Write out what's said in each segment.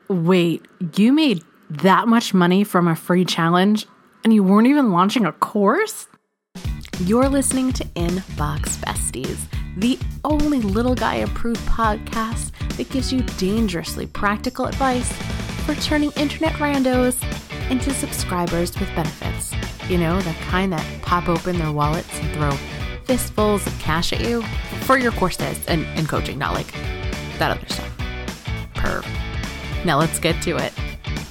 Wait, you made that much money from a free challenge and you weren't even launching a course? You're listening to Inbox Besties, the only little guy approved podcast that gives you dangerously practical advice for turning internet randos into subscribers with benefits. You know, the kind that pop open their wallets and throw fistfuls of cash at you for your courses and coaching, not like that other stuff. Perv. Now let's get to it.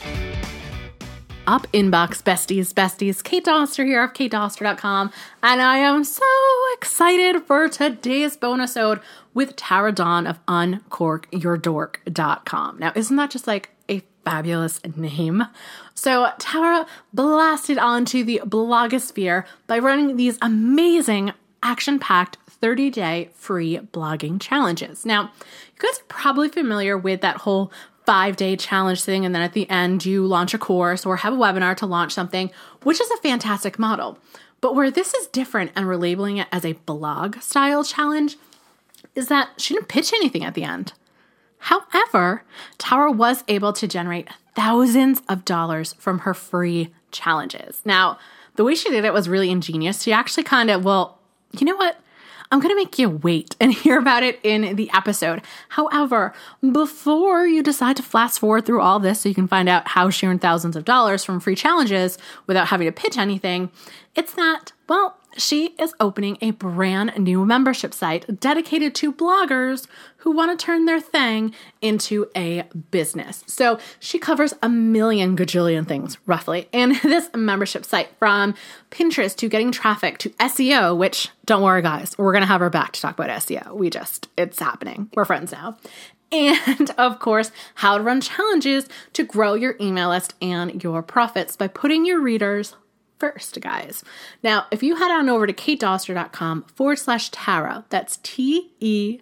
Up Inbox Besties. Kate Doster here of katedoster.com, and I am so excited for today's bonus-ode with Tara Dawn of uncorkyourdork.com. Now, isn't that just like a fabulous name? So Tara blasted onto the blogosphere by running these amazing action-packed 30-day free blogging challenges. Now, you guys are probably familiar with that whole 5-day challenge thing, and then at the end you launch a course or have a webinar to launch something, which is a fantastic model. But where this is different, and we're labeling it as a blog style challenge, is that she didn't pitch anything at the end. However, Tara was able to generate thousands of dollars from her free challenges. Now, the way she did it was really ingenious. She actually kind of, well, you know what? I'm going to make you wait and hear about it in the episode. However, before you decide to fast forward through all this so you can find out how she earned thousands of dollars from free challenges without having to pitch anything, it's that, well, she is opening a brand new membership site dedicated to bloggers who want to turn their thing into a business. So she covers a million gajillion things, roughly, in this membership site, from Pinterest to getting traffic to SEO, which, don't worry, guys, we're going to have her back to talk about SEO. It's happening. We're friends now. And, of course, how to run challenges to grow your email list and your profits by putting your readers first, guys. Now, if you head on over to katedoster.com/Tara, that's TERRA,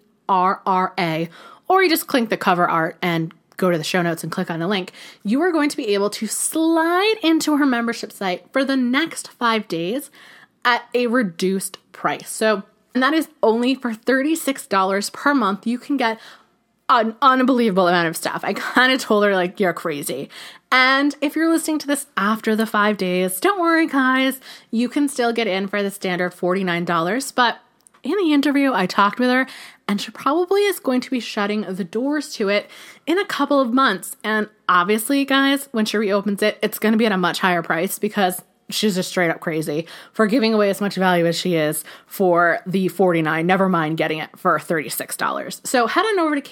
or you just click the cover art and go to the show notes and click on the link, you are going to be able to slide into her membership site for the next 5 days at a reduced price. So, and that is only for $36 per month. You can get an unbelievable amount of stuff. I kind of told her, like, you're crazy. And if you're listening to this after the 5 days, don't worry, guys. You can still get in for the standard $49. But in the interview, I talked with her, and she probably is going to be shutting the doors to it in a couple of months. And obviously, guys, when she reopens it, it's going to be at a much higher price because she's just straight up crazy for giving away as much value as she is for the $49, never mind getting it for $36. So head on over to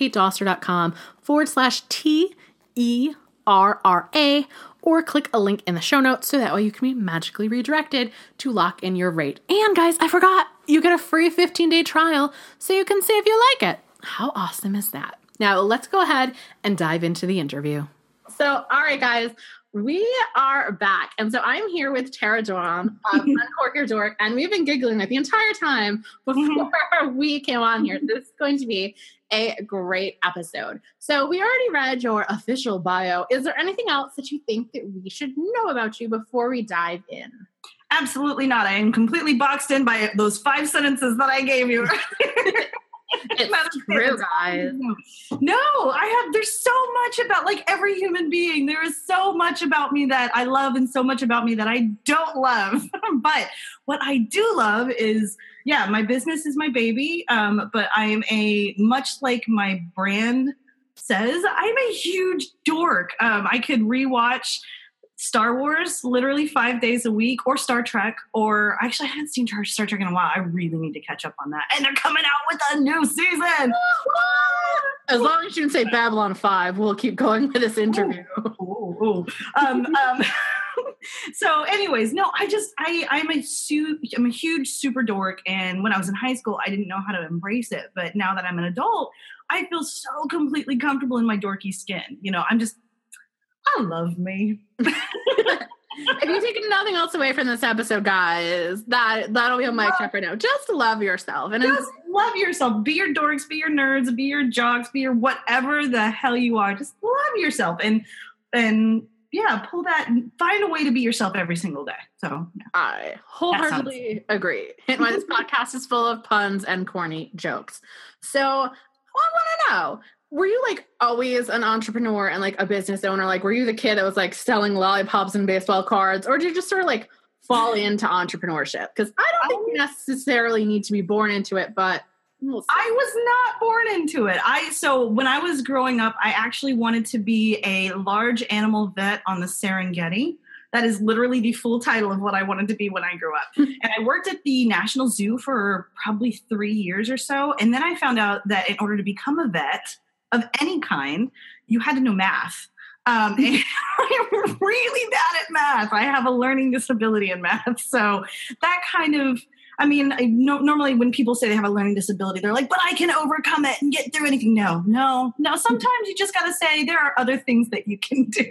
katedoster.com/TERRA or click a link in the show notes so that way you can be magically redirected to lock in your rate. And guys, I forgot, you get a free 15-day trial so you can see if you like it. How awesome is that? Now let's go ahead and dive into the interview. So, all right, guys. We are back. And so I'm here with Tara Dawn of Uncork Your Dork, and we've been giggling the entire time before we came on here. This is going to be a great episode. So we already read your official bio. Is there anything else that you think that we should know about you before we dive in? Absolutely not. I am completely boxed in by those 5 sentences that I gave you. It's true, guys. No, there's so much about, like, every human being. There is so much about me that I love and so much about me that I don't love. But what I do love is, yeah, my business is my baby. But I am much like my brand says, I'm a huge dork. I could rewatch Star Wars literally 5 days a week, or Star Trek, or actually I haven't seen Star Trek in a while. I really need to catch up on that. And they're coming out with a new season. As long as you didn't say Babylon 5, we'll keep going with this interview. So anyways, no, I'm a huge super dork. And when I was in high school, I didn't know how to embrace it. But now that I'm an adult, I feel so completely comfortable in my dorky skin. You know, I love me. If you take nothing else away from this episode, guys, that'll be a mic check right now. Just love yourself. And just love yourself. Be your dorks, be your nerds, be your jocks, be your whatever the hell you are. Just love yourself. And yeah, find a way to be yourself every single day. So yeah. I wholeheartedly agree. Hint why this podcast is full of puns and corny jokes. So I want to know, were you like always an entrepreneur and like a business owner? Like, were you the kid that was like selling lollipops and baseball cards, or did you just sort of like fall into entrepreneurship? Because I don't think you necessarily need to be born into it, but I was not born into it. So when I was growing up, I actually wanted to be a large animal vet on the Serengeti. That is literally the full title of what I wanted to be when I grew up. And I worked at the National Zoo for probably 3 years or so. And then I found out that in order to become a vet of any kind, you had to know math. And I'm really bad at math. I have a learning disability in math. So that kind of, I mean, normally when people say they have a learning disability, they're like, but I can overcome it and get through anything. No. Sometimes you just got to say there are other things that you can do.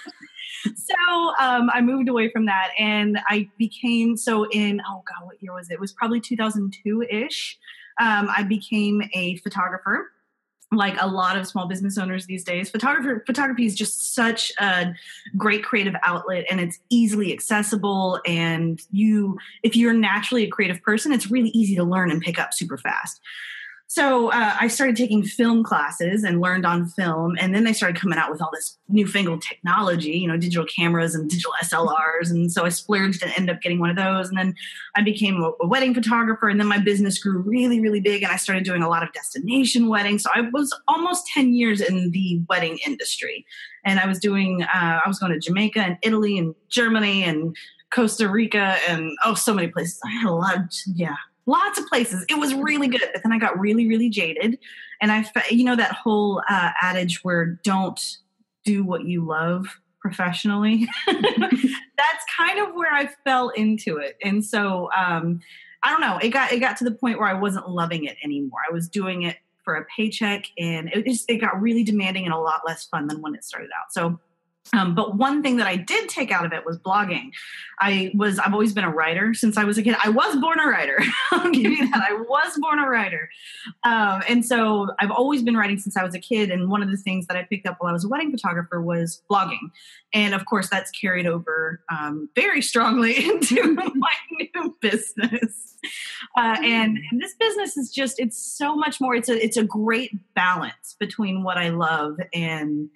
So I moved away from that, and I became, what year was it? It was probably 2002-ish. I became a photographer. Like a lot of small business owners these days, photography is just such a great creative outlet, and it's easily accessible. And if you're naturally a creative person, it's really easy to learn and pick up super fast. So I started taking film classes and learned on film. And then they started coming out with all this newfangled technology, digital cameras and digital SLRs. And so I splurged and ended up getting one of those. And then I became a wedding photographer. And then my business grew really, really big. And I started doing a lot of destination weddings. So I was almost 10 years in the wedding industry. And I was going to Jamaica and Italy and Germany and Costa Rica and so many places. I had lots of places. It was really good. But then I got really, really jaded. And that whole adage where don't do what you love professionally. That's kind of where I fell into it. And so I don't know. It got to the point where I wasn't loving it anymore. I was doing it for a paycheck, and it got really demanding and a lot less fun than when it started out. So but one thing that I did take out of it was blogging. I've always been a writer since I was a kid. I was born a writer. I'll give you that. I was born a writer. And so I've always been writing since I was a kid. And one of the things that I picked up while I was a wedding photographer was blogging. And of course, that's carried over very strongly into my new business. And this business is it's so much more. It's a great balance between what I love and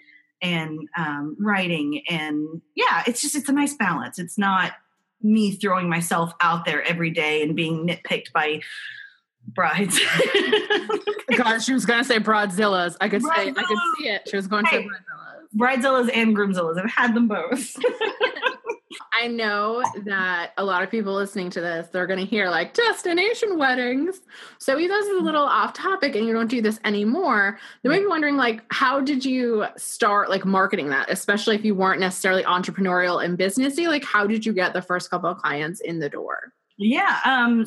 writing. And it's a nice balance. It's not me throwing myself out there every day and being nitpicked by brides. God, she was going to say Bridezillas. I could see it. She was going to say Bridezillas. Bridezillas and Groomzillas. I've had them both. I know that a lot of people listening to this, they're going to hear like destination weddings. So even though this is a little off topic and you don't do this anymore, they might be wondering like, how did you start like marketing that? Especially if you weren't necessarily entrepreneurial and businessy, like how did you get the first couple of clients in the door? Yeah.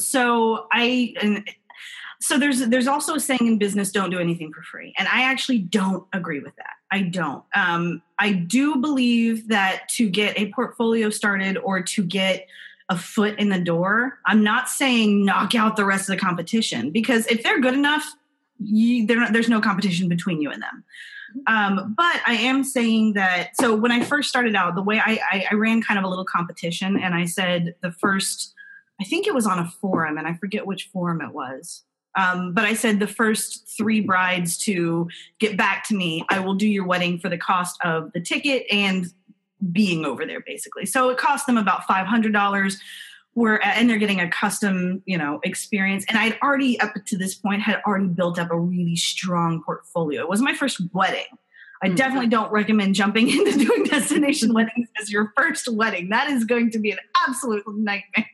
So there's also a saying in business, don't do anything for free. And I actually don't agree with that. I don't. I do believe that to get a portfolio started or to get a foot in the door, I'm not saying knock out the rest of the competition, because if they're good enough, there's no competition between you and them. But I am saying that, so when I first started out, the way I ran kind of a little competition, and I said I think it was on a forum, and I forget which forum it was. But I said the first 3 brides to get back to me, I will do your wedding for the cost of the ticket and being over there, basically. So it cost them about $500. And they're getting a custom, experience. And I'd already, up to this point, had already built up a really strong portfolio. It was my first wedding. I definitely don't recommend jumping into doing destination weddings as your first wedding. That is going to be an absolute nightmare.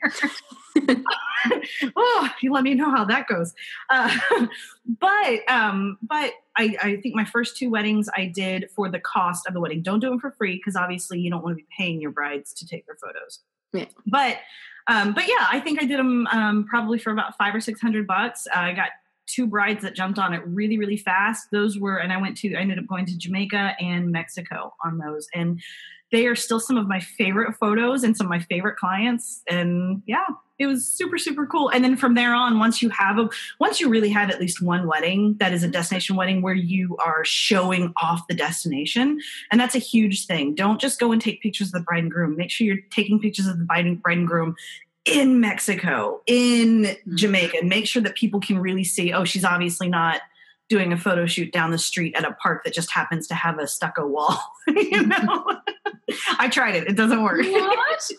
You let me know how that goes. But I think my first 2 weddings I did for the cost of the wedding. Don't do them for free, because obviously you don't want to be paying your brides to take their photos. Yeah. But yeah, I think I did them probably for about $500 or $600. I got 2 brides that jumped on it really, really fast. And I ended up going to Jamaica and Mexico on those. And they are still some of my favorite photos and some of my favorite clients. And yeah, it was super, super cool. And then from there on, once you really have at least one wedding that is a destination wedding where you are showing off the destination. And that's a huge thing. Don't just go and take pictures of the bride and groom. Make sure you're taking pictures of the bride and groom in Mexico, in Jamaica. Make sure that people can really see, she's obviously not doing a photo shoot down the street at a park that just happens to have a stucco wall. You know, I tried it. It doesn't work. What?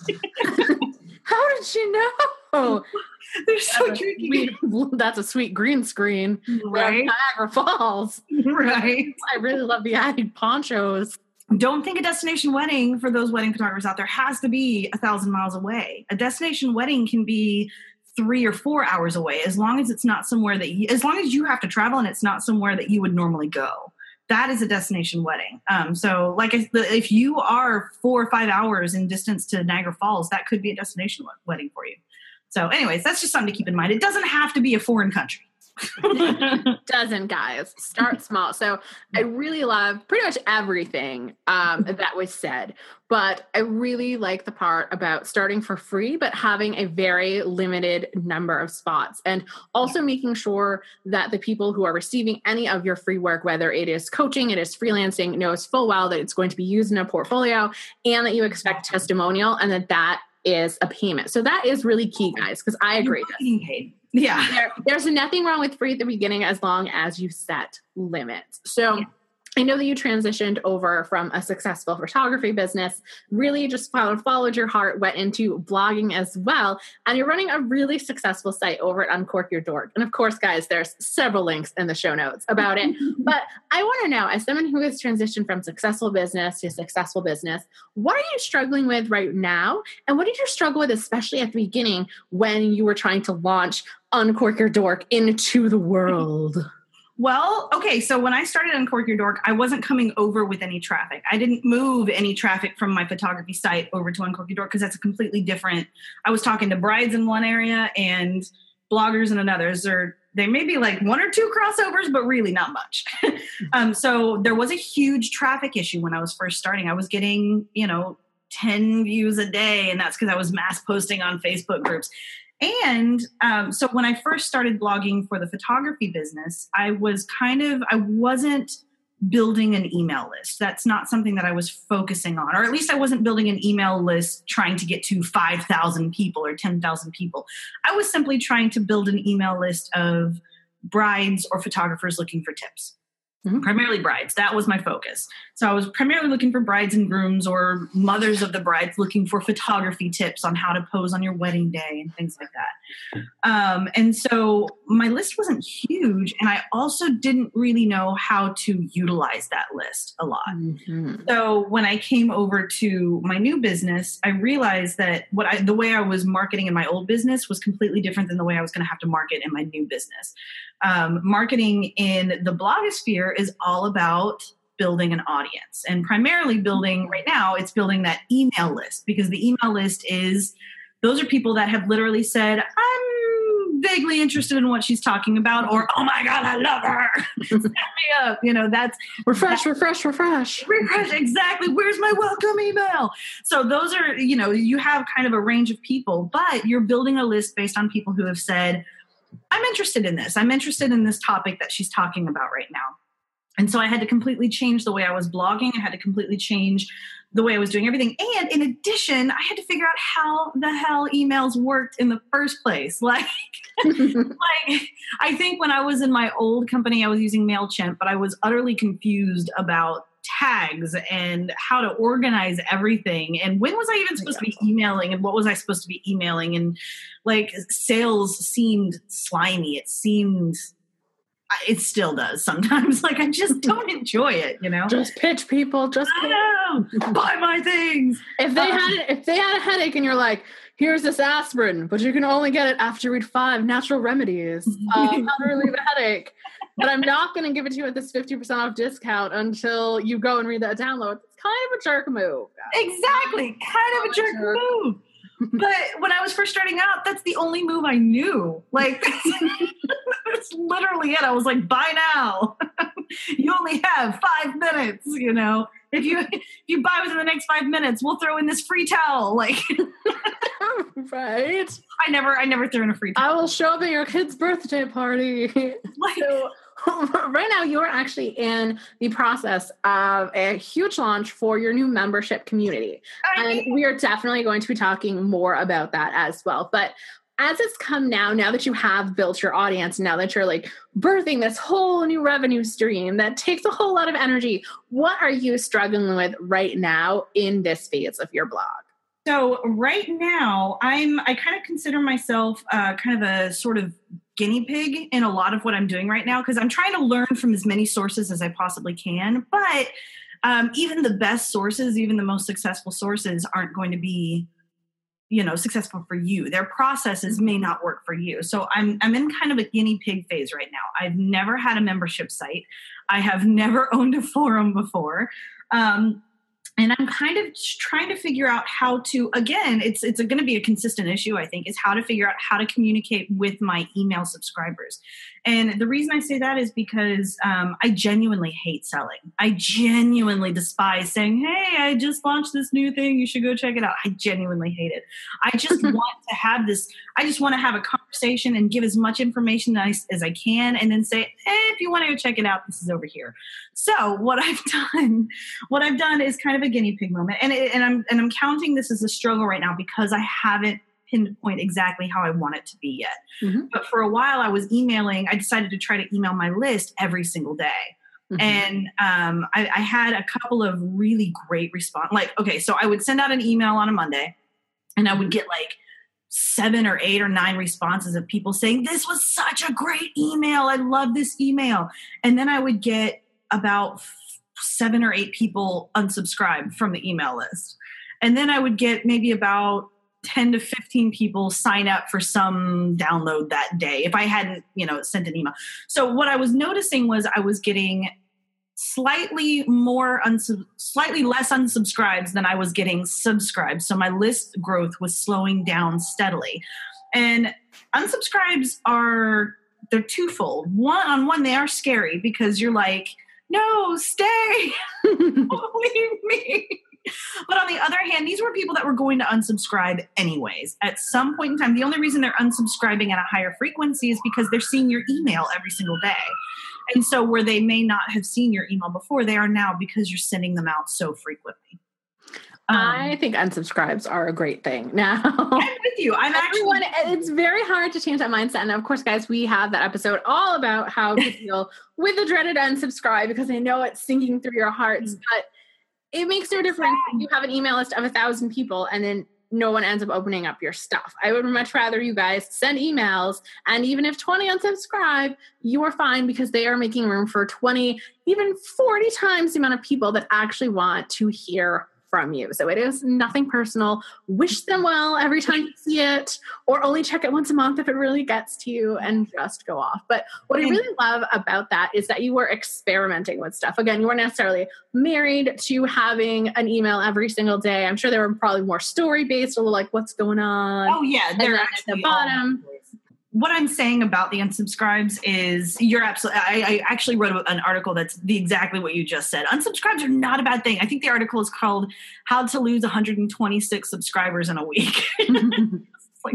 How did you know? They're so tricky. That's a sweet green screen. Right? Niagara Falls. Right. I really love the added ponchos. Don't think a destination wedding for those wedding photographers out there has to be 1,000 miles away. A destination wedding can be 3 or 4 hours away, as long as it's not somewhere that as long as you have to travel and it's not somewhere that you would normally go. That is a destination wedding. So like if you are 4 or 5 hours in distance to Niagara Falls, that could be a destination wedding for you. So anyways, that's just something to keep in mind. It doesn't have to be a foreign country. Doesn't, guys. Start small. So I really love pretty much everything that was said, but I really like the part about starting for free, but having a very limited number of spots, and also making sure that the people who are receiving any of your free work, whether it is coaching, it is freelancing, knows full well that it's going to be used in a portfolio, and that you expect a testimonial, and that is a payment. So that is really key, guys, because I agree. Getting paid. Yeah. There's nothing wrong with free at the beginning as long as you set limits. So yeah. I know that you transitioned over from a successful photography business, really just followed your heart, went into blogging as well, and you're running a really successful site over at Uncork Your Dork. And of course, guys, there's several links in the show notes about it. But I want to know, as someone who has transitioned from successful business to successful business, what are you struggling with right now? And what did you struggle with, especially at the beginning when you were trying to launch Uncork Your Dork into the world? Well, okay, so when I started Uncork Your Dork, I wasn't coming over with any traffic. I didn't move any traffic from my photography site over to Uncork Your Dork because that's a completely different. I was talking to brides in one area and bloggers in another. They may be like 1 or 2 crossovers, but really not much. So there was a huge traffic issue when I was first starting. I was getting, 10 views a day, and that's because I was mass posting on Facebook groups. And so when I first started blogging for the photography business, I wasn't building an email list. That's not something that I was focusing on, or at least I wasn't building an email list trying to get to 5,000 people or 10,000 people. I was simply trying to build an email list of brides or photographers looking for tips. Mm-hmm. Primarily brides. That was my focus. So I was primarily looking for brides and grooms or mothers of the brides looking for photography tips on how to pose on your wedding day and things like that. And so my list wasn't huge, and I also didn't really know how to utilize that list a lot. Mm-hmm. So when I came over to my new business, I realized that the way I was marketing in my old business was completely different than the way I was going to have to market in my new business. Marketing in the blogosphere is all about building an audience, and primarily right now, it's building that email list, because the email list those are people that have literally said, I'm vaguely interested in what she's talking about, or, oh my God, I love her. Set me up. That's refresh. Exactly. Where's my welcome email? So those are, you have kind of a range of people, but you're building a list based on people who have said, I'm interested in this. I'm interested in this topic that she's talking about right now. And so I had to completely change the way I was blogging. I had to completely change the way I was doing everything. And in addition, I had to figure out how the hell emails worked in the first place. Like I think when I was in my old company, I was using MailChimp, but I was utterly confused about tags and how to organize everything. And when was I even supposed to be emailing, and what was I supposed to be emailing? And sales seemed slimy. It still does sometimes. I just don't enjoy it, Just pitch people. Buy my things. If they had a headache and you're like, here's this aspirin, but you can only get it after you read 5 natural remedies how to relieve a headache. But I'm not going to give it to you at this 50% off discount until you go and read that download. It's kind of a jerk move. Exactly. Kind of a jerk move. But when I was first starting out, that's the only move I knew. That's literally it. I was like, buy now. You only have 5 minutes, If you buy within the next 5 minutes, we'll throw in this free towel. Right. I never threw in a free towel. I will show up at your kid's birthday party. So right now, you are actually in the process of a huge launch for your new membership community. And we are definitely going to be talking more about that as well. But as it's come now that you have built your audience, now that you're like birthing this whole new revenue stream that takes a whole lot of energy, what are you struggling with right now in this phase of your blog? So right now, I kind of consider myself kind of a sort of guinea pig in a lot of what I'm doing right now, because I'm trying to learn from as many sources as I possibly can. But even the best sources, even the most successful sources aren't going to be, successful for you. Their processes may not work for you. So I'm in kind of a guinea pig phase right now. I've never had a membership site. I have never owned a forum before. And I'm kind of trying to figure out how to, again, it's going to be a consistent issue, I think, is how to figure out how to communicate with my email subscribers. And the reason I say that is because I genuinely hate selling. I genuinely despise saying, hey, I just launched this new thing. You should go check it out. I genuinely hate it. I just want to have a conversation and give as much information as I can, and then say, hey, if you want to go check it out, this is over here. So what I've done is kind of a guinea pig moment. And I'm counting this as a struggle right now because I haven't pinpoint exactly how I want it to be yet. Mm-hmm. But for a while I decided to try to email my list every single day. Mm-hmm. And I had a couple of really great response. So I would send out an email on a Monday and I would get like 7 or 8 or 9 responses of people saying, this was such a great email. I love this email. And then I would get about 7 or 8 people unsubscribe from the email list. And then I would get maybe about 10 to 15 people sign up for some download that day if I hadn't, sent an email. So what I was noticing was I was getting slightly less unsubscribes than I was getting subscribed. So my list growth was slowing down steadily. And unsubscribes they're twofold. One, they are scary because you're like, no, stay, don't leave me. But on the other hand, these were people that were going to unsubscribe anyways. At some point in time, the only reason they're unsubscribing at a higher frequency is because they're seeing your email every single day. And so where they may not have seen your email before, they are now because you're sending them out so frequently. I think unsubscribes are a great thing. Now, I'm with you. It's very hard to change that mindset. And of course, guys, we have that episode all about how to deal with the dreaded unsubscribe, because I know it's sinking through your hearts, but it makes no difference if you have an email list of 1,000 people and then no one ends up opening up your stuff. I would much rather you guys send emails, and even if 20 unsubscribe, you are fine because they are making room for 20, even 40 times the amount of people that actually want to hear from you. So it is nothing personal. Wish them well every time you see it, or only check it once a month if it really gets to you, and just go off. But what I really love about that is that you were experimenting with stuff. Again, you weren't necessarily married to having an email every single day. I'm sure they were probably more story-based, a little like, what's going on? Oh, yeah. They're at the bottom. What I'm saying about the unsubscribes is you're absolutely, I actually wrote an article that's exactly what you just said. Unsubscribes are not a bad thing. I think the article is called How to Lose 126 Subscribers in a Week. But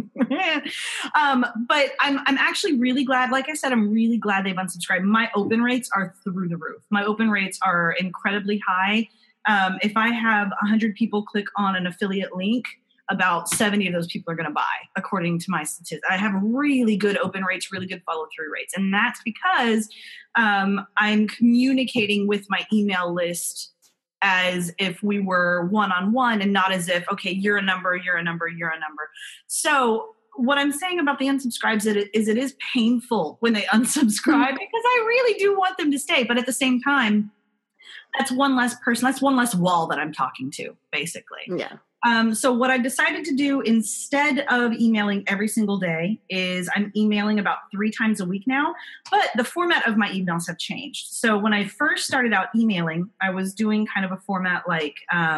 I'm actually really glad. Like I said, I'm really glad they've unsubscribed. My open rates are through the roof. My open rates are incredibly high. If I have 100 people click on an affiliate link, about 70 of those people are going to buy, according to my statistics. I have really good open rates, really good follow-through rates. And that's because I'm communicating with my email list as if we were one-on-one, and not as if, okay, you're a number, you're a number, you're a number. So what I'm saying about the unsubscribes is it is painful when they unsubscribe because I really do want them to stay. But at the same time, that's one less person, that's one less wall that I'm talking to, basically. Yeah. So what I've decided to do instead of emailing every single day is I'm emailing about 3 times a week now, but the format of my emails have changed. So when I first started out emailing, I was doing kind of a format like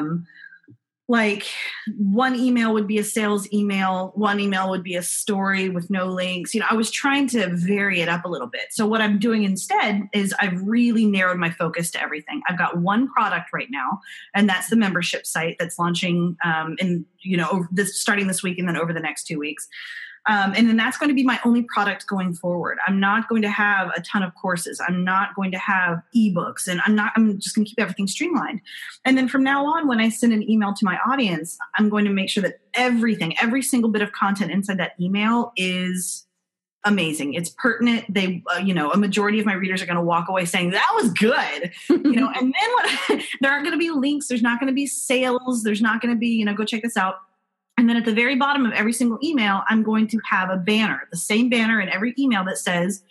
one email would be a sales email, one email would be a story with no links. I was trying to vary it up a little bit. So what I'm doing instead is I've really narrowed my focus to everything. I've got one product right now, and that's the membership site that's launching starting this week and then over the next 2 weeks. And then that's going to be my only product going forward. I'm not going to have a ton of courses. I'm not going to have ebooks, and I'm just going to keep everything streamlined. And then from now on, when I send an email to my audience, I'm going to make sure that every single bit of content inside that email is amazing. It's pertinent. They, a majority of my readers are going to walk away saying that was good, and then there aren't going to be links. There's not going to be sales. There's not going to be, go check this out. And then at the very bottom of every single email, I'm going to have a banner, the same banner in every email that says,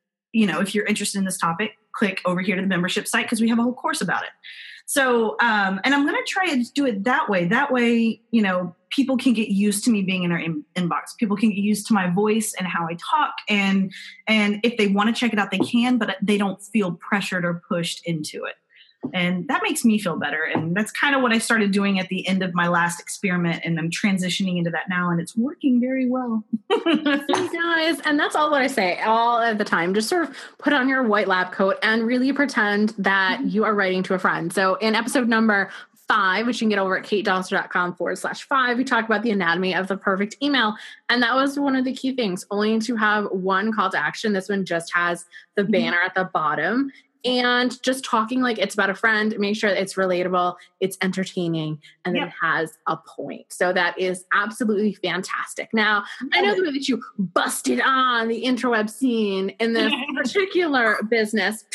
if you're interested in this topic, click over here to the membership site because we have a whole course about it. So, and I'm going to try to do it that way. That way, people can get used to me being in their inbox. People can get used to my voice and how I talk. And if they want to check it out, they can, but they don't feel pressured or pushed into it. And that makes me feel better. And that's kind of what I started doing at the end of my last experiment. And I'm transitioning into that now. And it's working very well. You guys, and that's all that I say all of the time. Just sort of put on your white lab coat and really pretend that you are writing to a friend. So in episode number 5, which you can get over at katedoster.com/5, we talk about the anatomy of the perfect email. And that was one of the key things, only to have one call to action. This one just has the banner at the bottom. And just talking like it's about a friend, make sure it's relatable, it's entertaining, and then it has a point. So that is absolutely fantastic. Now, I know the way that you busted on the interweb scene in this particular business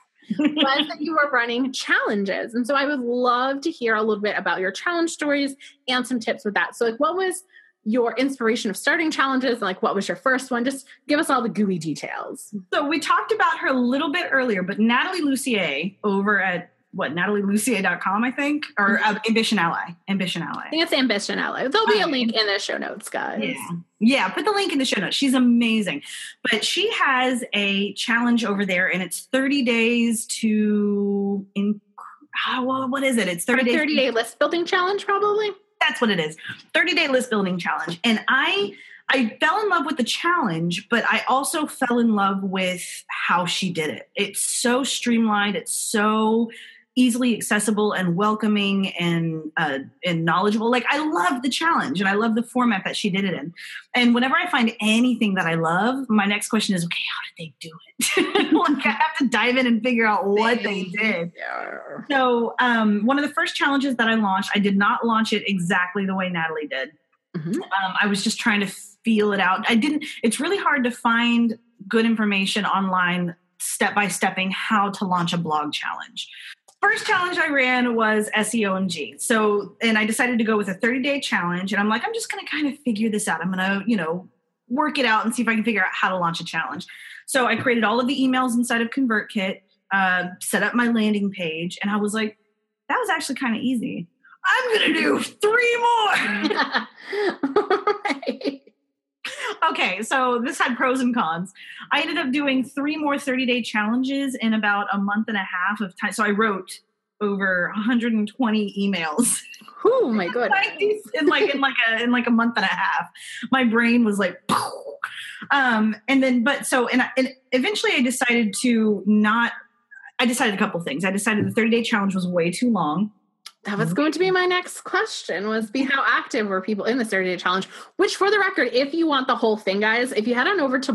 was that you were running challenges. And so I would love to hear a little bit about your challenge stories and some tips with that. So what was your inspiration of starting challenges, and what was your first one? Just give us all the gooey details. So we talked about her a little bit earlier, but Natalie Lussier over at natalielussier.com, I think, or Ambition Ally. I think it's Ambition Ally. There'll be a link in the show notes, guys. Yeah, put the link in the show notes. She's amazing. But she has a challenge over there, and it's 30 days to, what is it? It's 30-day list building challenge, probably. That's what it is. 30-day list building challenge. And I fell in love with the challenge, but I also fell in love with how she did it. It's so streamlined. It's so easily accessible and welcoming and knowledgeable. I love the challenge and I love the format that she did it in. And whenever I find anything that I love, my next question is, okay, how did they do it? I have to dive in and figure out what they did. So one of the first challenges that I launched, I did not launch it exactly the way Natalie did. Mm-hmm. I was just trying to feel it out. It's really hard to find good information online, step-by-stepping how to launch a blog challenge. First challenge I ran was SEOMG. So, and I decided to go with a 30-day challenge. And I'm like, I'm just going to kind of figure this out. I'm going to, work it out and see if I can figure out how to launch a challenge. So I created all of the emails inside of ConvertKit, set up my landing page. And I was like, that was actually kind of easy. I'm going to do 3 more. Right. Okay, so this had pros and cons. I ended up doing 3 more 30-day challenges in about a month and a half of time. So I wrote over 120 emails. Oh my goodness! in a month and a half, my brain was like, and eventually I decided a couple things. I decided the 30-day challenge was way too long. That was going to be my next question, was how active were people in the 30-day challenge, which for the record, if you want the whole thing, guys, if you head on over to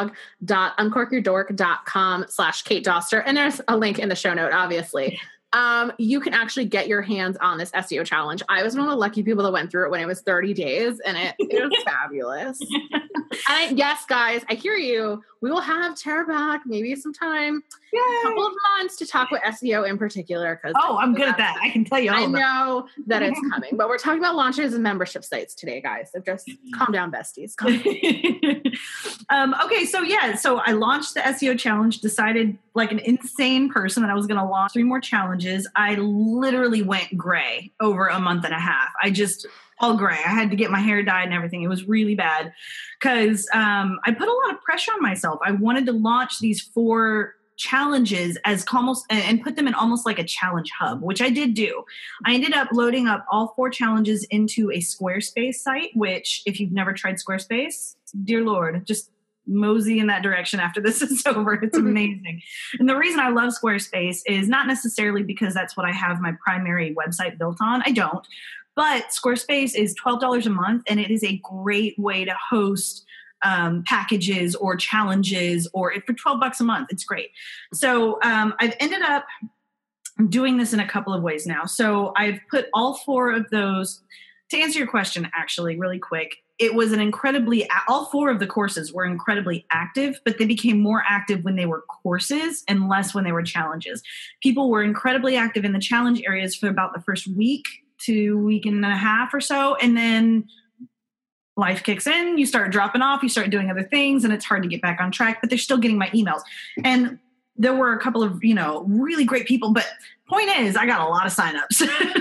blog.uncorkyourdork.com/Kate Doster, and there's a link in the show note, obviously, you can actually get your hands on this SEO challenge. I was one of the lucky people that went through it when it was 30 days, and it was fabulous. And yes, guys, I hear you. We will have Tara back maybe sometime, a couple of months, to talk with SEO in particular. I'm good at that. I can tell you all I know that it's coming. But we're talking about launches and membership sites today, guys. So just calm down, besties. Calm down. Okay, so I launched the SEO challenge, decided like an insane person that I was going to launch 3 more challenges. I literally went gray over a month and a half. All gray. I had to get my hair dyed and everything. It was really bad because I put a lot of pressure on myself. I wanted to launch these 4 challenges as almost and put them in almost like a challenge hub, which I did do. I ended up loading up all 4 challenges into a Squarespace site, which if you've never tried Squarespace, dear Lord, just mosey in that direction after this is over. It's amazing. And the reason I love Squarespace is not necessarily because that's what I have my primary website built on. I don't. But Squarespace is $12 a month, and it is a great way to host packages or challenges, or for $12 a month. It's great. So I've ended up doing this in a couple of ways now. So I've put all 4 of those, to answer your question, actually, really quick. It was all 4 of the courses were incredibly active, but they became more active when they were courses and less when they were challenges. People were incredibly active in the challenge areas for about the first week to week and a half or so. And then life kicks in, you start dropping off, you start doing other things, and it's hard to get back on track, but they're still getting my emails. And there were a couple of, really great people, but point is, I got a lot of signups.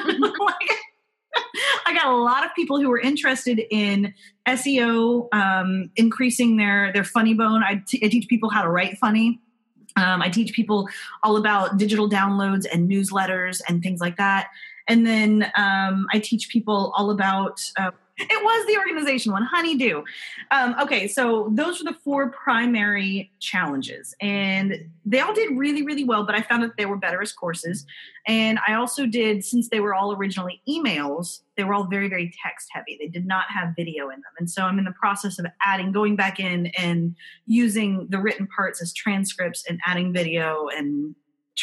I got a lot of people who were interested in SEO, increasing their funny bone. I teach people how to write funny. I teach people all about digital downloads and newsletters and things like that. And then I teach people all about it was the organization one, Honeydew. Okay, so those were the 4 primary challenges, and they all did really, really well, but I found that they were better as courses. And I also did, since they were all originally emails, they were all very, very text heavy. They did not have video in them. And so I'm in the process of going back in and using the written parts as transcripts and adding video, and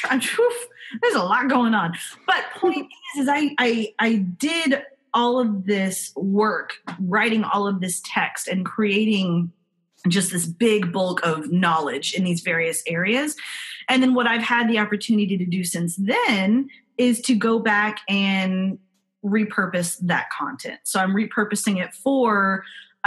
there's a lot going on. But point is I did all of this work, writing all of this text and creating just this big bulk of knowledge in these various areas. And then what I've had the opportunity to do since then is to go back and repurpose that content. So I'm repurposing it for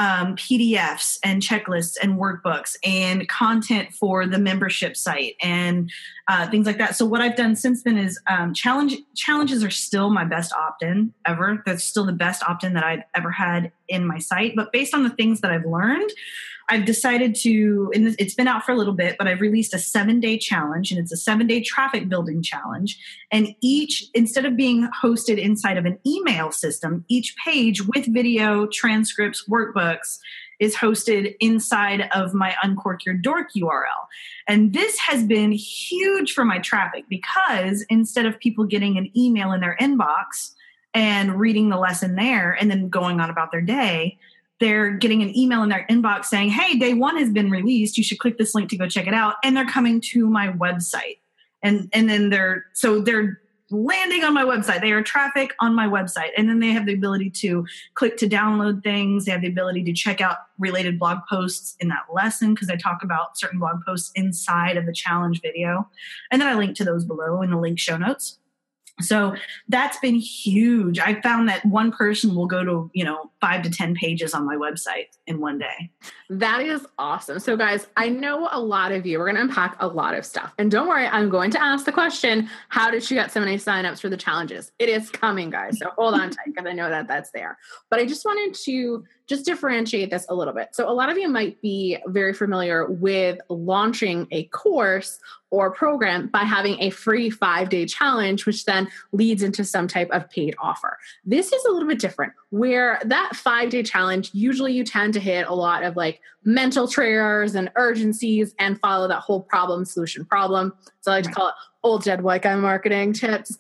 PDFs and checklists and workbooks and content for the membership site and things like that. So what I've done since then is challenges are still my best opt-in ever. That's still the best opt-in that I've ever had in my site. But based on the things that I've learned, I've decided to, and it's been out for a little bit, but I've released a 7-day challenge, and it's a 7-day traffic building challenge. And instead of being hosted inside of an email system, each page with video, transcripts, workbooks is hosted inside of my Uncork Your Dork URL. And this has been huge for my traffic, because instead of people getting an email in their inbox and reading the lesson there and then going on about their day, they're getting an email in their inbox saying, hey, day 1 has been released. You should click this link to go check it out. And they're coming to my website. And then they're landing on my website. They are traffic on my website. And then they have the ability to click to download things. They have the ability to check out related blog posts in that lesson, because I talk about certain blog posts inside of the challenge video. And then I link to those below in the link show notes. So that's been huge. I found that one person will go to, 5 to 10 pages on my website in one day. That is awesome. So guys, I know a lot of you, we're going to unpack a lot of stuff. And don't worry, I'm going to ask the question, how did she get so many signups for the challenges? It is coming, guys. So hold on tight, because I know that that's there. But I just wanted to just differentiate this a little bit. So a lot of you might be very familiar with launching a course or program by having a free 5-day challenge, which then leads into some type of paid offer. This is a little bit different, where that 5-day challenge, usually you tend to hit a lot of like mental triggers and urgencies and follow that whole problem, solution, problem. So I like to call it old dead white guy marketing tips.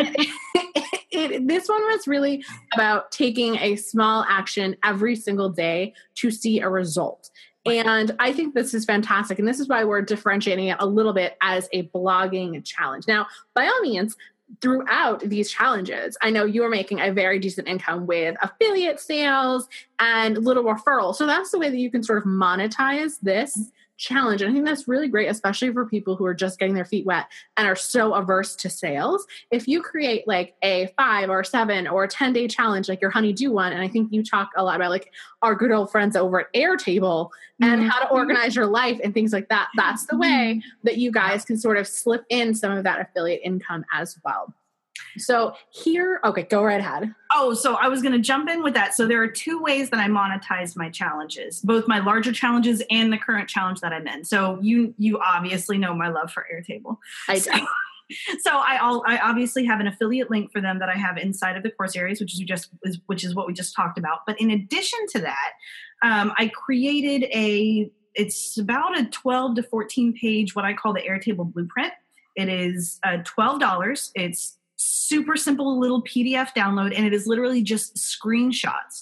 This one was really about taking a small action every single day to see a result. And I think this is fantastic. And this is why we're differentiating it a little bit as a blogging challenge. Now, by all means, throughout these challenges, I know you are making a very decent income with affiliate sales and little referrals. So that's the way that you can sort of monetize this challenge. And I think that's really great, especially for people who are just getting their feet wet and are so averse to sales. If you create like a 5 or 7 or 10-day challenge, like your Honeydew one, and I think you talk a lot about like our good old friends over at Airtable and how to organize your life and things like that. That's the way that you guys can sort of slip in some of that affiliate income as well. So here, okay, go right ahead. Oh, so I was going to jump in with that. So there are 2 ways that I monetize my challenges, both my larger challenges and the current challenge that I'm in. So you obviously know my love for Airtable. I do. So I obviously have an affiliate link for them that I have inside of the course areas, which is what we just talked about. But in addition to that, I created it's about a 12 to 14 page, what I call the Airtable blueprint. It is $12. It's super simple little PDF download, and it is literally just screenshots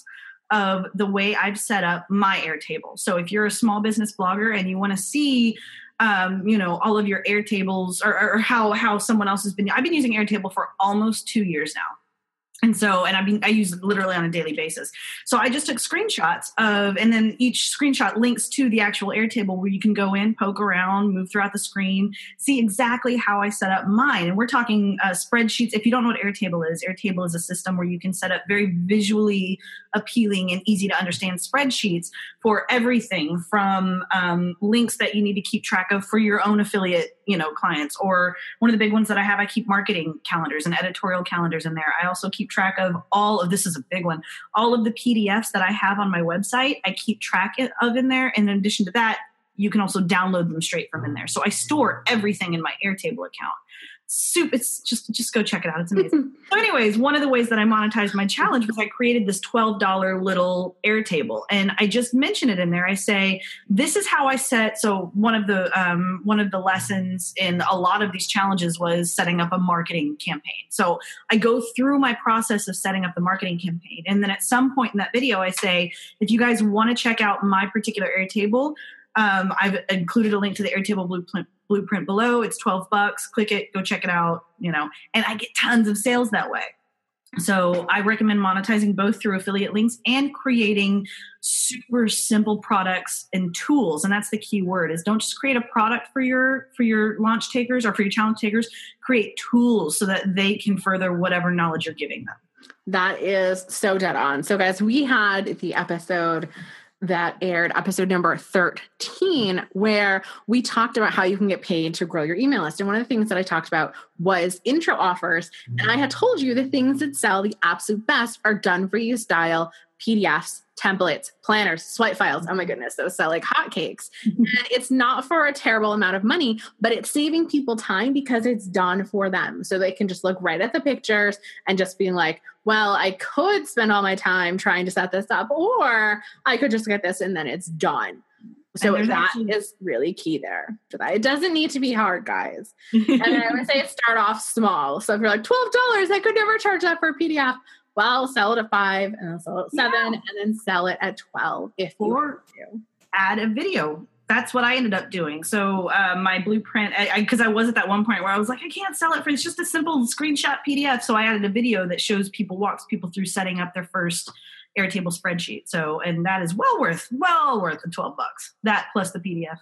of the way I've set up my Airtable. So if you're a small business blogger and you want to see all of your Airtables or how someone else I've been using Airtable for almost 2 years now. And I use it literally on a daily basis. So I just took screenshots and then each screenshot links to the actual Airtable where you can go in, poke around, move throughout the screen, see exactly how I set up mine. And we're talking spreadsheets. If you don't know what Airtable is a system where you can set up very visually appealing and easy to understand spreadsheets for everything from links that you need to keep track of for your own affiliate clients. Or one of the big ones that I keep marketing calendars and editorial calendars in there. I also keep track of all of the PDFs that I have on my website. I keep track of in there. And in addition to that, you can also download them straight from in there. So I store everything in my Airtable account. It's just go check it out. It's amazing. So anyways, one of the ways that I monetized my challenge was I created this $12 little Airtable, and I just mention it in there. I say, this is how I set. So one of the lessons in a lot of these challenges was setting up a marketing campaign. So I go through my process of setting up the marketing campaign. And then at some point in that video, I say, if you guys want to check out my particular Airtable, I've included a link to the Airtable blueprint below. It's $12. Click it, go check it out, and I get tons of sales that way. So I recommend monetizing both through affiliate links and creating super simple products and tools. And that's the key word, is don't just create a product for your launch takers or for your challenge takers, create tools so that they can further whatever knowledge you're giving them. That is so dead on. So guys, we had the episode that aired, episode number 13, where we talked about how you can get paid to grow your email list. And one of the things that I talked about was intro offers. And I had told you the things that sell the absolute best are done for you style PDFs, templates, planners, swipe files. Oh my goodness, those sell like hotcakes. And it's not for a terrible amount of money, but it's saving people time because it's done for them. So they can just look right at the pictures and just being like, well, I could spend all my time trying to set this up, or I could just get this and then it's done. So that is really key there for that. It doesn't need to be hard, guys. And I would say start off small. So if you're like $12, I could never charge that for a PDF. Well, sell it at $5 and then sell it at $7 and then sell it at $12 if you want to. Add a video. That's what I ended up doing. So my blueprint, because I was at that one point where I was like, I can't sell it it's just a simple screenshot PDF. So I added a video that walks people through setting up their first Airtable spreadsheet. So, and that is well worth the $12. That plus the PDF.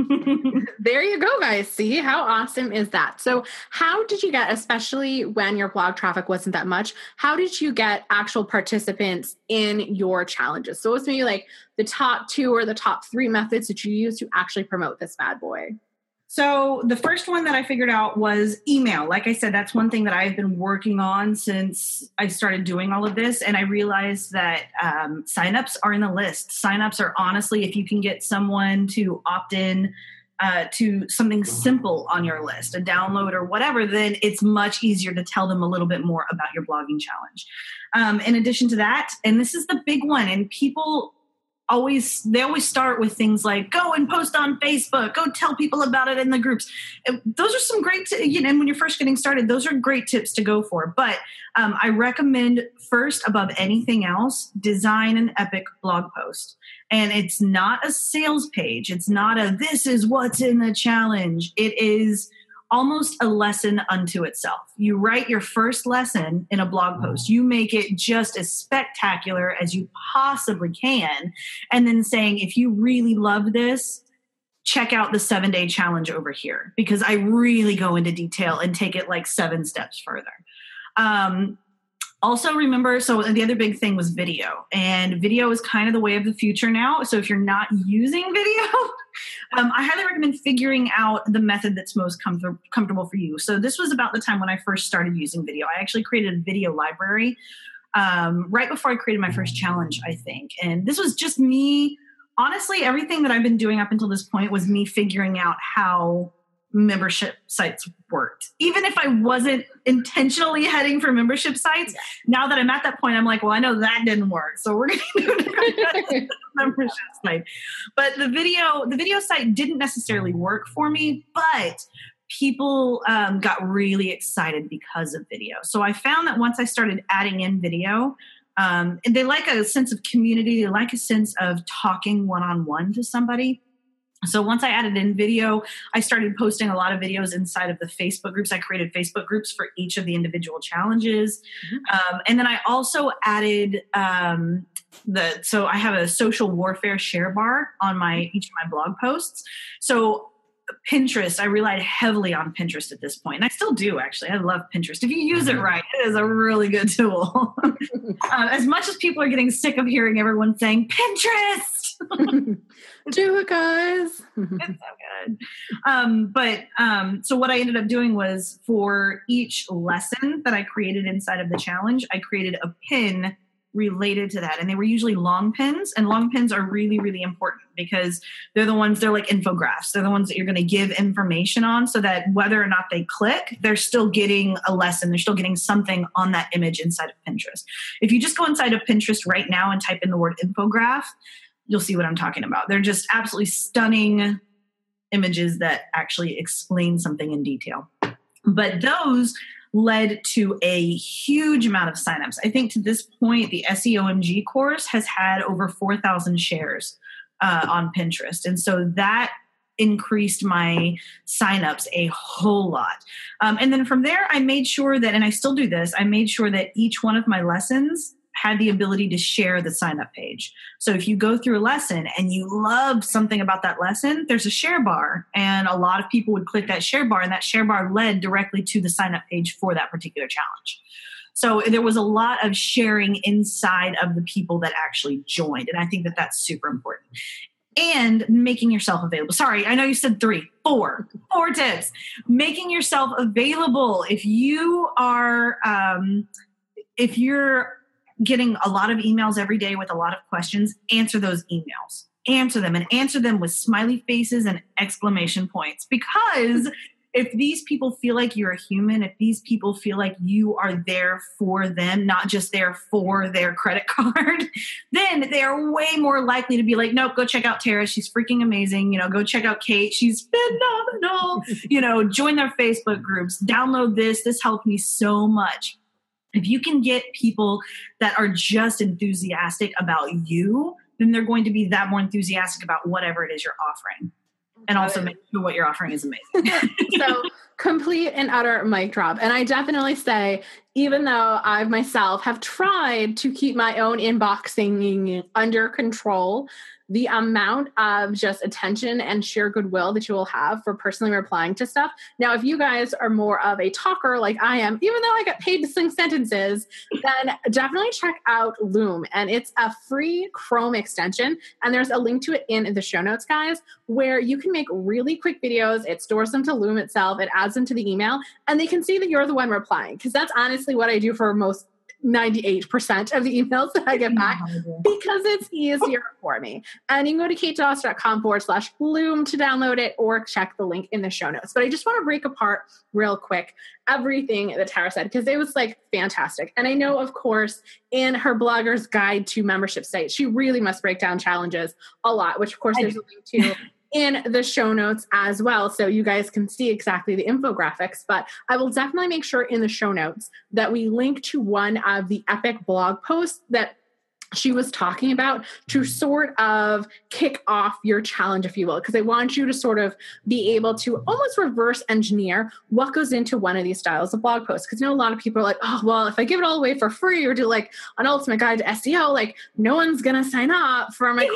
There you go, guys. See, how awesome is that? So how did you get, especially when your blog traffic wasn't that much, how did you get actual participants in your challenges? So what's maybe like the top 2 or the top 3 methods that you use to actually promote this bad boy? So the first one that I figured out was email. Like I said, that's one thing that I've been working on since I started doing all of this. And I realized that signups are in the list. Signups are honestly, if you can get someone to opt in to something simple on your list, a download or whatever, then it's much easier to tell them a little bit more about your blogging challenge. In addition to that, and this is the big one, and people always start with things like go and post on Facebook, go tell people about it in the groups. Those are some great, and when you're first getting started, those are great tips to go for. But I recommend first, above anything else, design an epic blog post. And it's not a sales page. It's not this is what's in the challenge. It is almost a lesson unto itself. You write your first lesson in a blog post. You make it just as spectacular as you possibly can. And then saying, if you really love this, check out the 7-day challenge over here, because I really go into detail and take it like 7 steps further. Also remember, so the other big thing was video, and video is kind of the way of the future now. So if you're not using video, I highly recommend figuring out the method that's most comfortable for you. So this was about the time when I first started using video. I actually created a video library right before I created my first challenge, I think. And this was just me. Honestly, everything that I've been doing up until this point was me figuring out how membership sites worked. Even if I wasn't intentionally heading for membership sites, now that I'm at that point, I'm like, well, I know that didn't work. So we're going to do a membership site. But the video site didn't necessarily work for me, but people got really excited because of video. So I found that once I started adding in video, And they like a sense of community. They like a sense of talking one-on-one to somebody. So once I added in video, I started posting a lot of videos inside of the Facebook groups. I created Facebook groups for each of the individual challenges. And then I also added so I have a social warfare share bar on each of my blog posts. So Pinterest, I relied heavily on Pinterest at this point. And I still do, actually. I love Pinterest. If you use it right, it is a really good tool. As much as people are getting sick of hearing everyone saying, Pinterest! Do it, guys. It's so good. So what I ended up doing was for each lesson that I created inside of the challenge, I created a pin related to that. And they were usually long pins, and long pins are really, really important because they're like infographics. They're the ones that you're going to give information on so that whether or not they click, they're still getting a lesson. They're still getting something on that image inside of Pinterest. If you just go inside of Pinterest right now and type in the word infograph, you'll see what I'm talking about. They're just absolutely stunning images that actually explain something in detail. But those led to a huge amount of signups. I think to this point, the SEOMG course has had over 4,000 shares on Pinterest. And so that increased my signups a whole lot. And then from there, I made sure that, and I still do this, I made sure that each one of my lessons had the ability to share the sign up page. So if you go through a lesson and you love something about that lesson, there's a share bar, and a lot of people would click that share bar, and that share bar led directly to the sign up page for that particular challenge. So there was a lot of sharing inside of the people that actually joined. And I think that that's super important. And making yourself available. Sorry, I know you said four tips. Making yourself available. If you are, if you're getting a lot of emails every day with a lot of questions, answer those emails. Answer them, and answer them with smiley faces and exclamation points. Because if these people feel like you're a human, if these people feel like you are there for them, not just there for their credit card, then they are way more likely to be like, nope, go check out Tara. She's freaking amazing. Go check out Kate. She's phenomenal. Join their Facebook groups, download this. This helped me so much. If you can get people that are just enthusiastic about you, then they're going to be that more enthusiastic about whatever it is you're offering. And also make sure what you're offering is amazing. So complete and utter mic drop. And I definitely say, even though I myself have tried to keep my own inboxing under control, the amount of just attention and sheer goodwill that you will have for personally replying to stuff. Now, if you guys are more of a talker like I am, even though I get paid to sing sentences, then definitely check out Loom. And it's a free Chrome extension. And there's a link to it in the show notes, guys, where you can make really quick videos. It stores them to Loom itself. It adds them to the email. And they can see that you're the one replying. Because that's honestly what I do for most 98% of the emails that I get back, because it's easier for me. And you can go to katedoss.com/Loom to download it, or check the link in the show notes. But I just want to break apart real quick everything that Tara said, because it was fantastic. And I know, of course, in her blogger's guide to membership sites, she really must break down challenges a lot, which of course there's a link to in the show notes as well, so you guys can see exactly the infographics. But I will definitely make sure in the show notes that we link to one of the epic blog posts that she was talking about to sort of kick off your challenge, if you will, because I want you to sort of be able to almost reverse engineer what goes into one of these styles of blog posts. Because a lot of people are like, oh, well, if I give it all away for free or do an ultimate guide to SEO, no one's going to sign up for my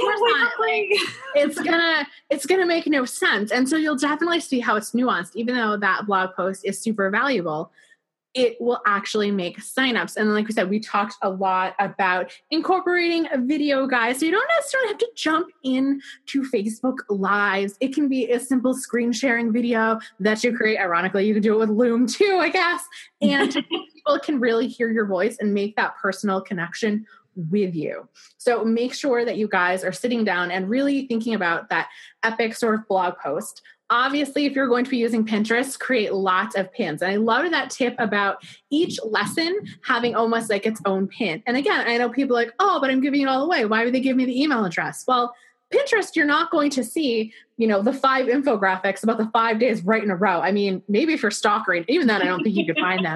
course. It's going to make no sense. And so you'll definitely see how it's nuanced. Even though that blog post is super valuable, it will actually make signups. And like we said, we talked a lot about incorporating a video, guys. So you don't necessarily have to jump into Facebook Lives. It can be a simple screen sharing video that you create. Ironically, you can do it with Loom too, I guess. And people can really hear your voice and make that personal connection with you. So make sure that you guys are sitting down and really thinking about that epic sort of blog post. Obviously, if you're going to be using Pinterest, create lots of pins. And I love that tip about each lesson having almost its own pin. And again, I know people are like, oh, but I'm giving it all away. Why would they give me the email address? Well, Pinterest, you're not going to see, the 5 infographics about the 5 days right in a row. I mean, maybe if you're stalking, even then, I don't think you could find them.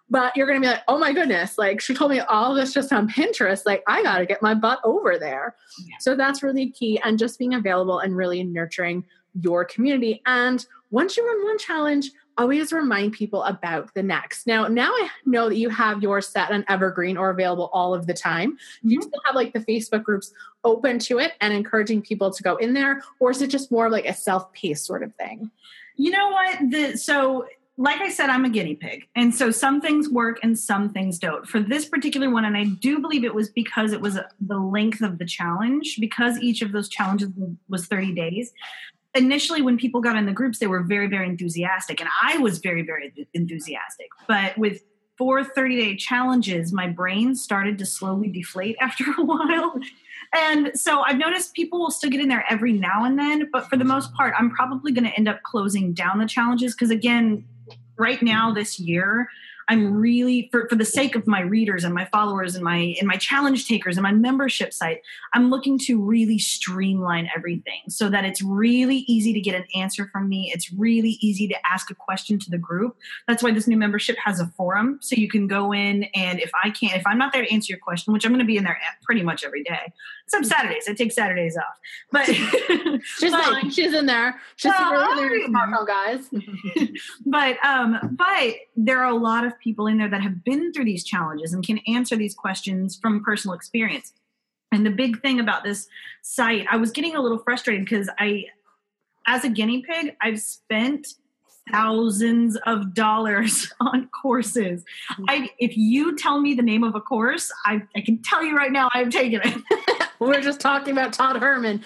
But you're going to be like, oh my goodness, like she told me all this just on Pinterest. Like I got to get my butt over there. Yeah. So that's really key. And just being available and really nurturing your community. And once you run one challenge, always remind people about the next. Now I know that you have yours set on evergreen or available all of the time. Mm-hmm. You still have like the Facebook groups open to it and encouraging people to go in there, or is it just more like a self-paced sort of thing? You know what? So like I said, I'm a guinea pig. And so some things work and some things don't. For this particular one, and I do believe it was because it was the length of the challenge, because each of those challenges was 30 days. Initially, when people got in the groups, they were very, very enthusiastic. And I was very, very enthusiastic. But with 4 30-day challenges, my brain started to slowly deflate after a while. And so I've noticed people will still get in there every now and then. But for the most part, I'm probably going to end up closing down the challenges. Because again, right now this year, I'm really, for the sake of my readers and my followers and my challenge takers and my membership site, I'm looking to really streamline everything so that it's really easy to get an answer from me. It's really easy to ask a question to the group. That's why this new membership has a forum. So you can go in, and if I'm not there to answer your question, which I'm going to be in there pretty much every day, except Saturdays. I take Saturdays off. But she's in there. She's really in there, smartphone guys. But there are a lot of people in there that have been through these challenges and can answer these questions from personal experience. And the big thing about this site, I was getting a little frustrated because as a guinea pig, I've spent thousands of dollars on courses. If you tell me the name of a course, I can tell you right now I've taken it. We're just talking about Todd Herman.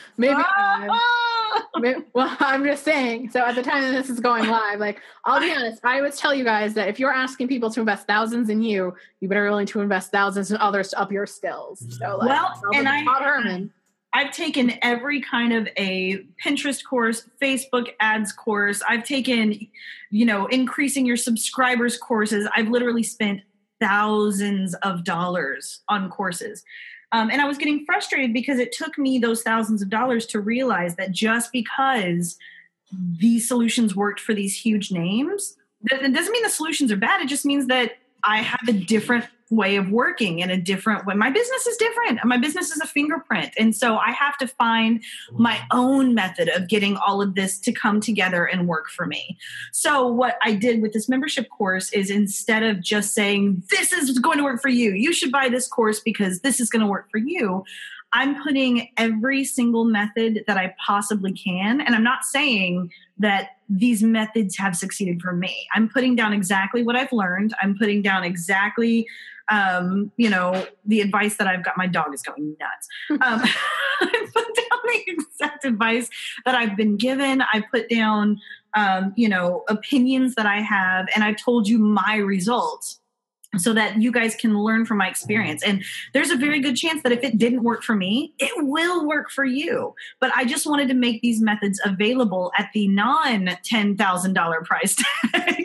Well, I'm just saying. So at the time that this is going live, like, I'll be honest, I always tell you guys that if you're asking people to invest thousands in you, you better be willing to invest thousands in others to up your skills. So, like, Todd Herman. I've taken every kind of a Pinterest course, Facebook ads course. I've taken, increasing your subscribers courses. I've literally spent thousands of dollars on courses. And I was getting frustrated because it took me those thousands of dollars to realize that just because these solutions worked for these huge names, that doesn't mean the solutions are bad. It just means that I have a different way of working and a different way. My business is different. My business is a fingerprint. And so I have to find my own method of getting all of this to come together and work for me. So what I did with this membership course is, instead of just saying, this is going to work for you, you should buy this course because this is going to work for you, I'm putting every single method that I possibly can. And I'm not saying that these methods have succeeded for me. I'm putting down exactly what I've learned. I'm putting down exactly, the advice that I've got. My dog is going nuts. I put down the exact advice that I've been given. I put down, opinions that I have, and I've told you my results, so that you guys can learn from my experience. And there's a very good chance that if it didn't work for me, it will work for you. But I just wanted to make these methods available at the non-$10,000 price tag.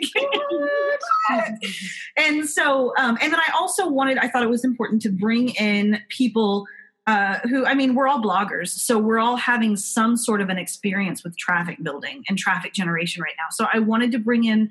And so, and then I also I thought it was important to bring in people we're all bloggers. So we're all having some sort of an experience with traffic building and traffic generation right now. So I wanted to bring in,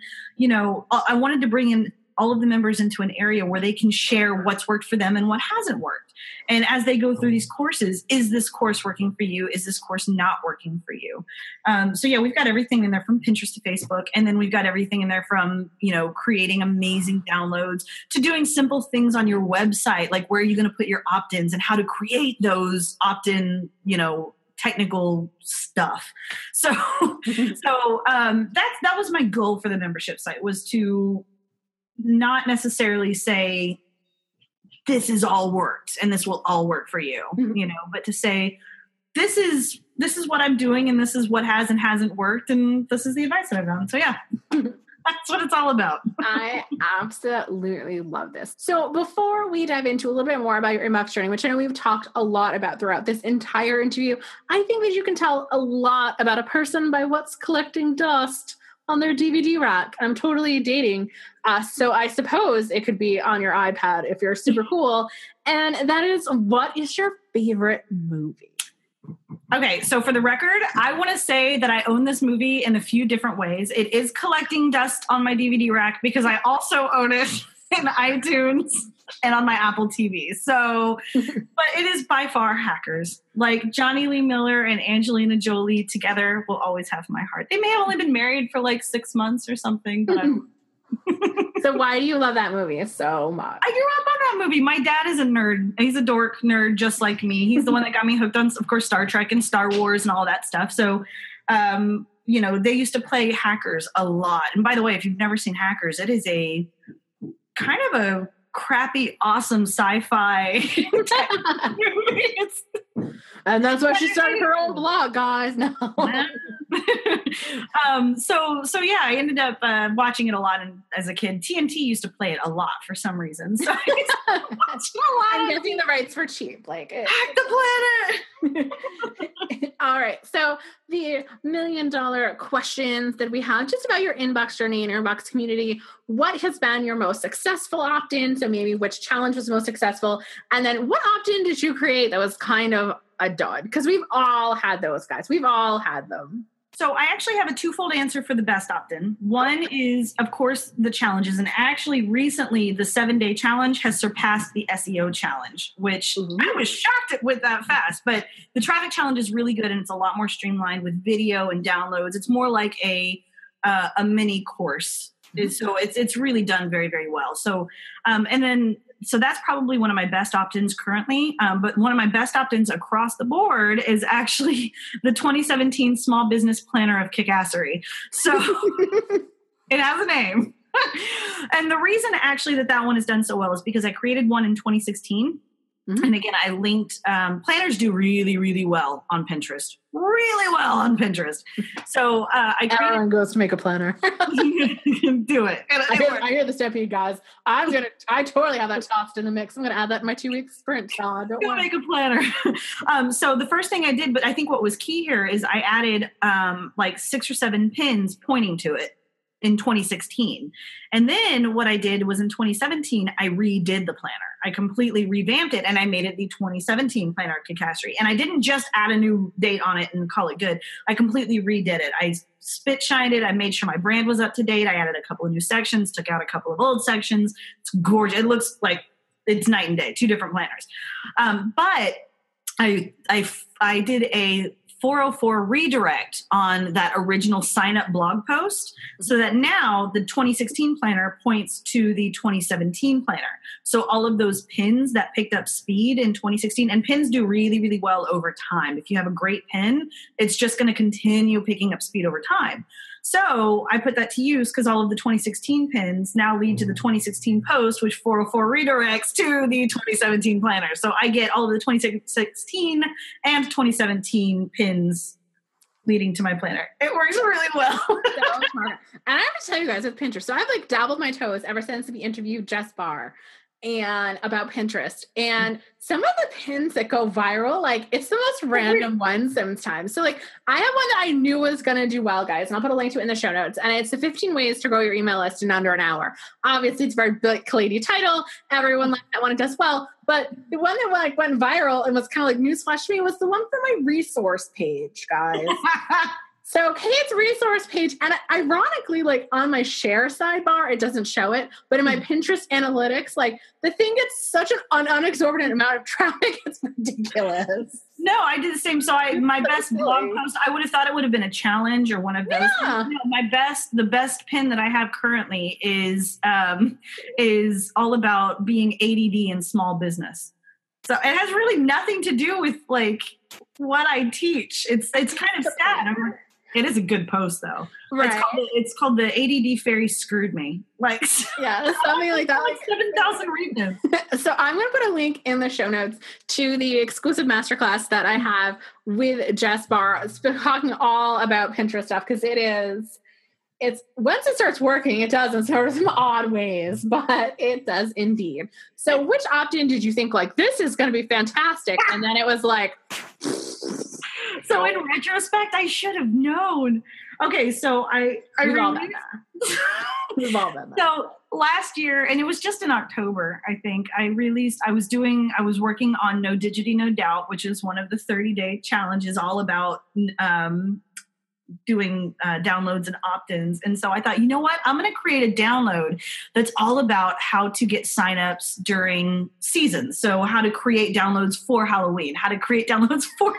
all of the members into an area where they can share what's worked for them and what hasn't worked. And as they go through these courses, is this course working for you? Is this course not working for you? We've got everything in there from Pinterest to Facebook. And then we've got everything in there from, creating amazing downloads to doing simple things on your website, like where are you going to put your opt-ins and how to create those opt-in, technical stuff. So that was my goal for the membership site, was to not necessarily say this is all worked and this will all work for you, but to say this is what I'm doing and this is what has and hasn't worked and this is the advice that I've done. So that's what it's all about. I absolutely love this. So before we dive into a little bit more about your inbox journey, which I know we've talked a lot about throughout this entire interview, I think that you can tell a lot about a person by what's collecting dust on their DVD rack. I'm totally dating. So I suppose it could be on your iPad if you're super cool. And that is, what is your favorite movie? Okay, so for the record, I want to say that I own this movie in a few different ways. It is collecting dust on my DVD rack because I also own it in iTunes and on my Apple TV. So, but it is by far Hackers. Like Johnny Lee Miller and Angelina Jolie together will always have my heart. They may have only been married for like 6 months or something, but So why do you love that movie so much? I grew up on that movie. My dad is a nerd. He's a dork nerd just like me. He's the one that got me hooked on, of course, Star Trek and Star Wars and all that stuff. So, you know, they used to play Hackers a lot. And by the way, if you've never seen Hackers, it is a kind of a crappy, awesome sci-fi type movie. And that's why she started her own blog, guys. No. So yeah, I ended up watching it a lot as a kid. TNT used to play it a lot for some reason. So I used to watch it a lot. I'm guessing the rights were cheap. Like Hack the Planet. All right. So the $1 million questions that we have just about your inbox journey and your inbox community. What has been your most successful opt-in? So maybe which challenge was most successful? And then what opt-in did you create that was kind of a dud? Because we've all had those, guys. We've all had them. So I actually have a twofold answer for the best opt-in. One is, of course, the challenges. And actually, recently, the 7-day challenge has surpassed the SEO challenge, which I was shocked it went that fast. But the traffic challenge is really good, and it's a lot more streamlined with video and downloads. It's more like a mini course. So it's really done very, very well. So, so that's probably one of my best opt-ins currently. But one of my best opt-ins across the board is actually the 2017 Small Business Planner of Kickassery. So it has a name. And the reason actually that one is done so well is because I created one in 2016. Mm-hmm. And again, I linked, planners do really, really well on Pinterest. Really well on Pinterest. So everyone goes to make a planner. Do it. I hear the stampede, guys. I totally have that tossed in the mix. I'm going to add that in my 2-week sprint. Don't make a planner. So the first thing I did, but I think what was key here is I added like 6 or 7 pins pointing to it in 2016. And then what I did was in 2017, I redid the planner. I completely revamped it and I made it the 2017 Planner of Kickassery. And I didn't just add a new date on it and call it good. I completely redid it. I spit shined it. I made sure my brand was up to date. I added a couple of new sections, took out a couple of old sections. It's gorgeous. It looks like it's night and day, 2 different planners. But I did a 404 redirect on that original sign up blog post so that now the 2016 planner points to the 2017 planner. So all of those pins that picked up speed in 2016, and pins do really, really well over time. If you have a great pin, it's just going to continue picking up speed over time. So I put that to use because all of the 2016 pins now lead to the 2016 post, which 404 redirects to the 2017 planner. So I get all of the 2016 and 2017 pins leading to my planner. It works really well. So smart. And I have to tell you guys with Pinterest, so I've like dabbled my toes ever since we interviewed Jess Barr and about Pinterest, and some of the pins that go viral, like it's the most random ones sometimes. So like I have one that I knew was going to do well, guys, and I'll put a link to it in the show notes, and it's the 15 ways to grow your email list in under an hour. Obviously it's a very clickbaity title. Everyone liked that one. It does well, but the one that went viral and was kind of like newsflash to me was the one for my resource page, guys. So Kate's resource page, and ironically, like on my share sidebar, it doesn't show it, but in my Pinterest analytics, like the thing gets such an unexorbitant amount of traffic, it's ridiculous. No, I did the same. So my best blog post, I would have thought it would have been a challenge or one of those. Yeah. No, the best pin that I have currently is all about being ADD in small business. So it has really nothing to do with like what I teach. It's kind of sad. It is a good post though. Right. It's called the ADD Fairy Screwed Me. Like yeah, something like that. Like 7,000 readers. So I'm going to put a link in the show notes to the exclusive masterclass that I have with Jess Barr, talking all about Pinterest stuff because it's once it starts working, it does in sort of some odd ways, but it does indeed. So which opt-in did you think like this is going to be fantastic? And then it was like. So in retrospect, I should have known. Okay, so We've all done that. We've all done that. So last year, and it was just in October, I think, I was working on No Digity, No Doubt, which is one of the 30-day challenges all about doing downloads and opt-ins. And so I thought, you know what? I'm going to create a download that's all about how to get signups during seasons. So how to create downloads for Halloween, how to create downloads for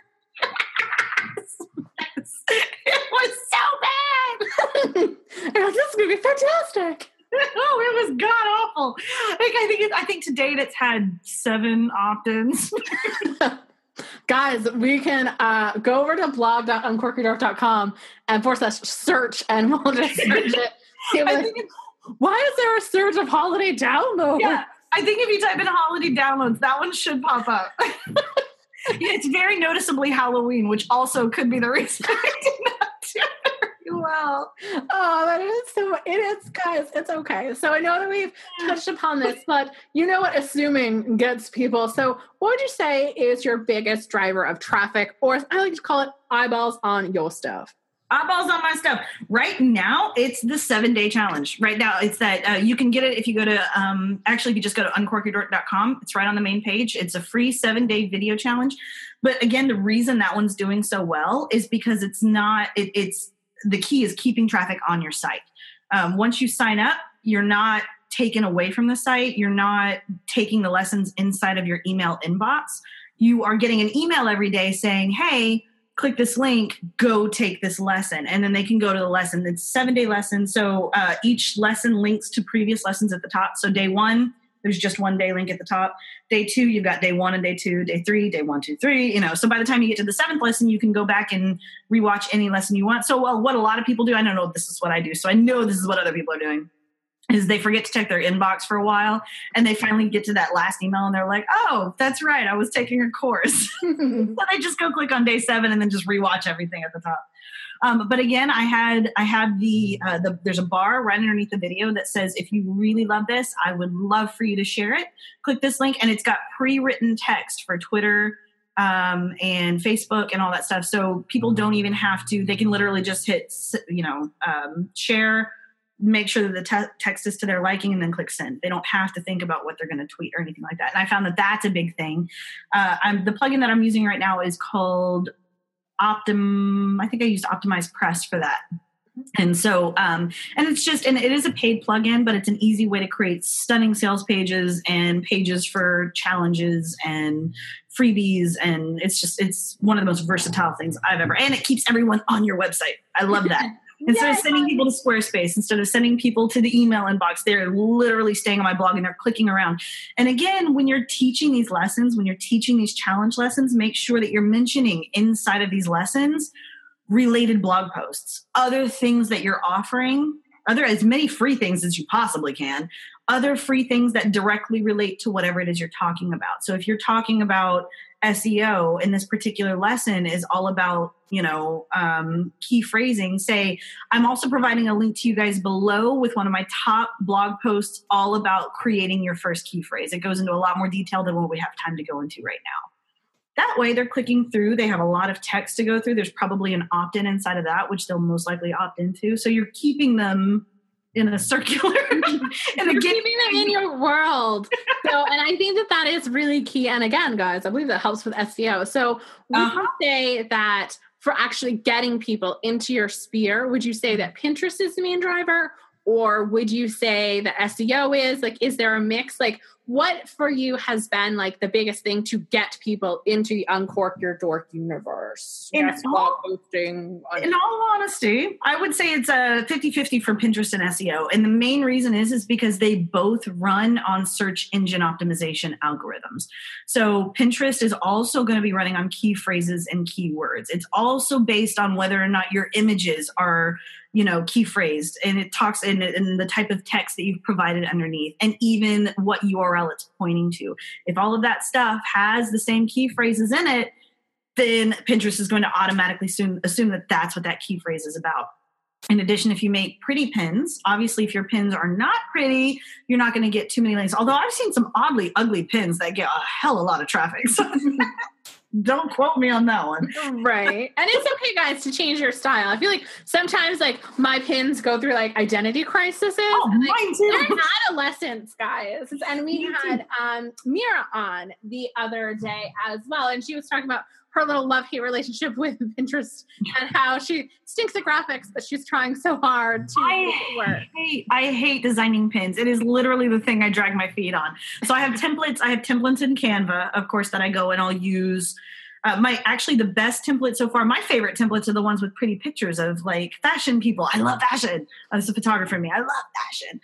it was so bad. This is going to be fantastic. Oh, it was god awful. I think to date it's had 7 opt-ins. Guys, we can go over to blog.uncorkydark.com and /search, and we'll just search it. Why is there a surge of holiday downloads? Yeah, I think if you type in holiday downloads, that one should pop up. It's very noticeably Halloween, which also could be the reason I did not do very well. Oh, that is so. It is, guys. It's okay. So I know that we've touched upon this, but you know what? Assuming gets people. So what would you say is your biggest driver of traffic, or as I like to call it, eyeballs on your stuff? Eyeballs on my stuff. Right now, it's the 7-day challenge. Right now, it's that you can get it if you go to, actually, if you just go to uncorkydark.com, it's right on the main page. It's a free 7-day video challenge. But again, the reason that one's doing so well is because it's not, it's the key is keeping traffic on your site. Once you sign up, you're not taken away from the site. You're not taking the lessons inside of your email inbox. You are getting an email every day saying, hey, click this link, go take this lesson. And then they can go to the lesson. It's a 7-day lesson. So each lesson links to previous lessons at the top. So day 1, there's just one day link at the top. Day 2, you've got day 1 and day 2, day 3, day 1, 2, 3, So by the time you get to the 7th lesson, you can go back and rewatch any lesson you want. So what a lot of people do, I don't know if this is what I do, so I know this is what other people are doing, is they forget to check their inbox for a while, and they finally get to that last email, and they're like, oh, that's right, I was taking a course. So they just go click on day 7 and then just rewatch everything at the top. But again, I had there's a bar right underneath the video that says, if you really love this, I would love for you to share it. Click this link, and it's got pre-written text for Twitter and Facebook and all that stuff. So people don't even have to, they can literally just hit, share, make sure that the text is to their liking, and then click send. They don't have to think about what they're going to tweet or anything like that. And I found that that's a big thing. The plugin that I'm using right now is called I think I used Optimize Press for that. And so, and it is a paid plugin, but it's an easy way to create stunning sales pages and pages for challenges and freebies. And it's one of the most versatile things I've ever, and it keeps everyone on your website. I love that. Instead of sending people to Squarespace, instead of sending people to the email inbox, they're literally staying on my blog and they're clicking around. And again, when you're teaching these lessons, when you're teaching these challenge lessons, make sure that you're mentioning inside of these lessons related blog posts, other things that you're offering, as many free things as you possibly can, other free things that directly relate to whatever it is you're talking about. So if you're talking about SEO, and this particular lesson is all about, key phrasing, say, I'm also providing a link to you guys below with one of my top blog posts all about creating your first key phrase. It goes into a lot more detail than what we have time to go into right now. That way they're clicking through. They have a lot of text to go through. There's probably an opt-in inside of that, which they'll most likely opt into. So you're keeping them in a circular. You're keeping them in your world. So, and I think that is really key. And again, guys, I believe that helps with SEO. So would you say that for actually getting people into your sphere, would you say that Pinterest is the main driver? Or would you say that SEO is? Is there a mix? What for you has been the biggest thing to get people into the Uncork Your Dork universe? In all honesty, I would say it's a 50-50 for Pinterest and SEO. And the main reason is because they both run on search engine optimization algorithms. So Pinterest is also going to be running on key phrases and keywords. It's also based on whether or not your images are key phrased, and it talks in the type of text that you've provided underneath, and even what URL it's pointing to. If all of that stuff has the same key phrases in it, then Pinterest is going to automatically assume that that's what that key phrase is about. In addition, if you make pretty pins, obviously if your pins are not pretty, you're not going to get too many links. Although I've seen some oddly ugly pins that get a hell of a lot of traffic. So don't quote me on that one. Right. And it's okay, guys, to change your style. I feel like sometimes my pins go through identity crises. Oh, mine too. They're adolescents, guys. And we had Mira on the other day as well. And she was talking about her little love-hate relationship with Pinterest and how she stinks at graphics, but she's trying so hard to make it work. I hate designing pins. It is literally the thing I drag my feet on. So I have templates. I have templates in Canva, of course, that I go and I'll use. The best template so far, my favorite templates are the ones with pretty pictures of like fashion people. I love fashion. As a photographer, me, I love fashion.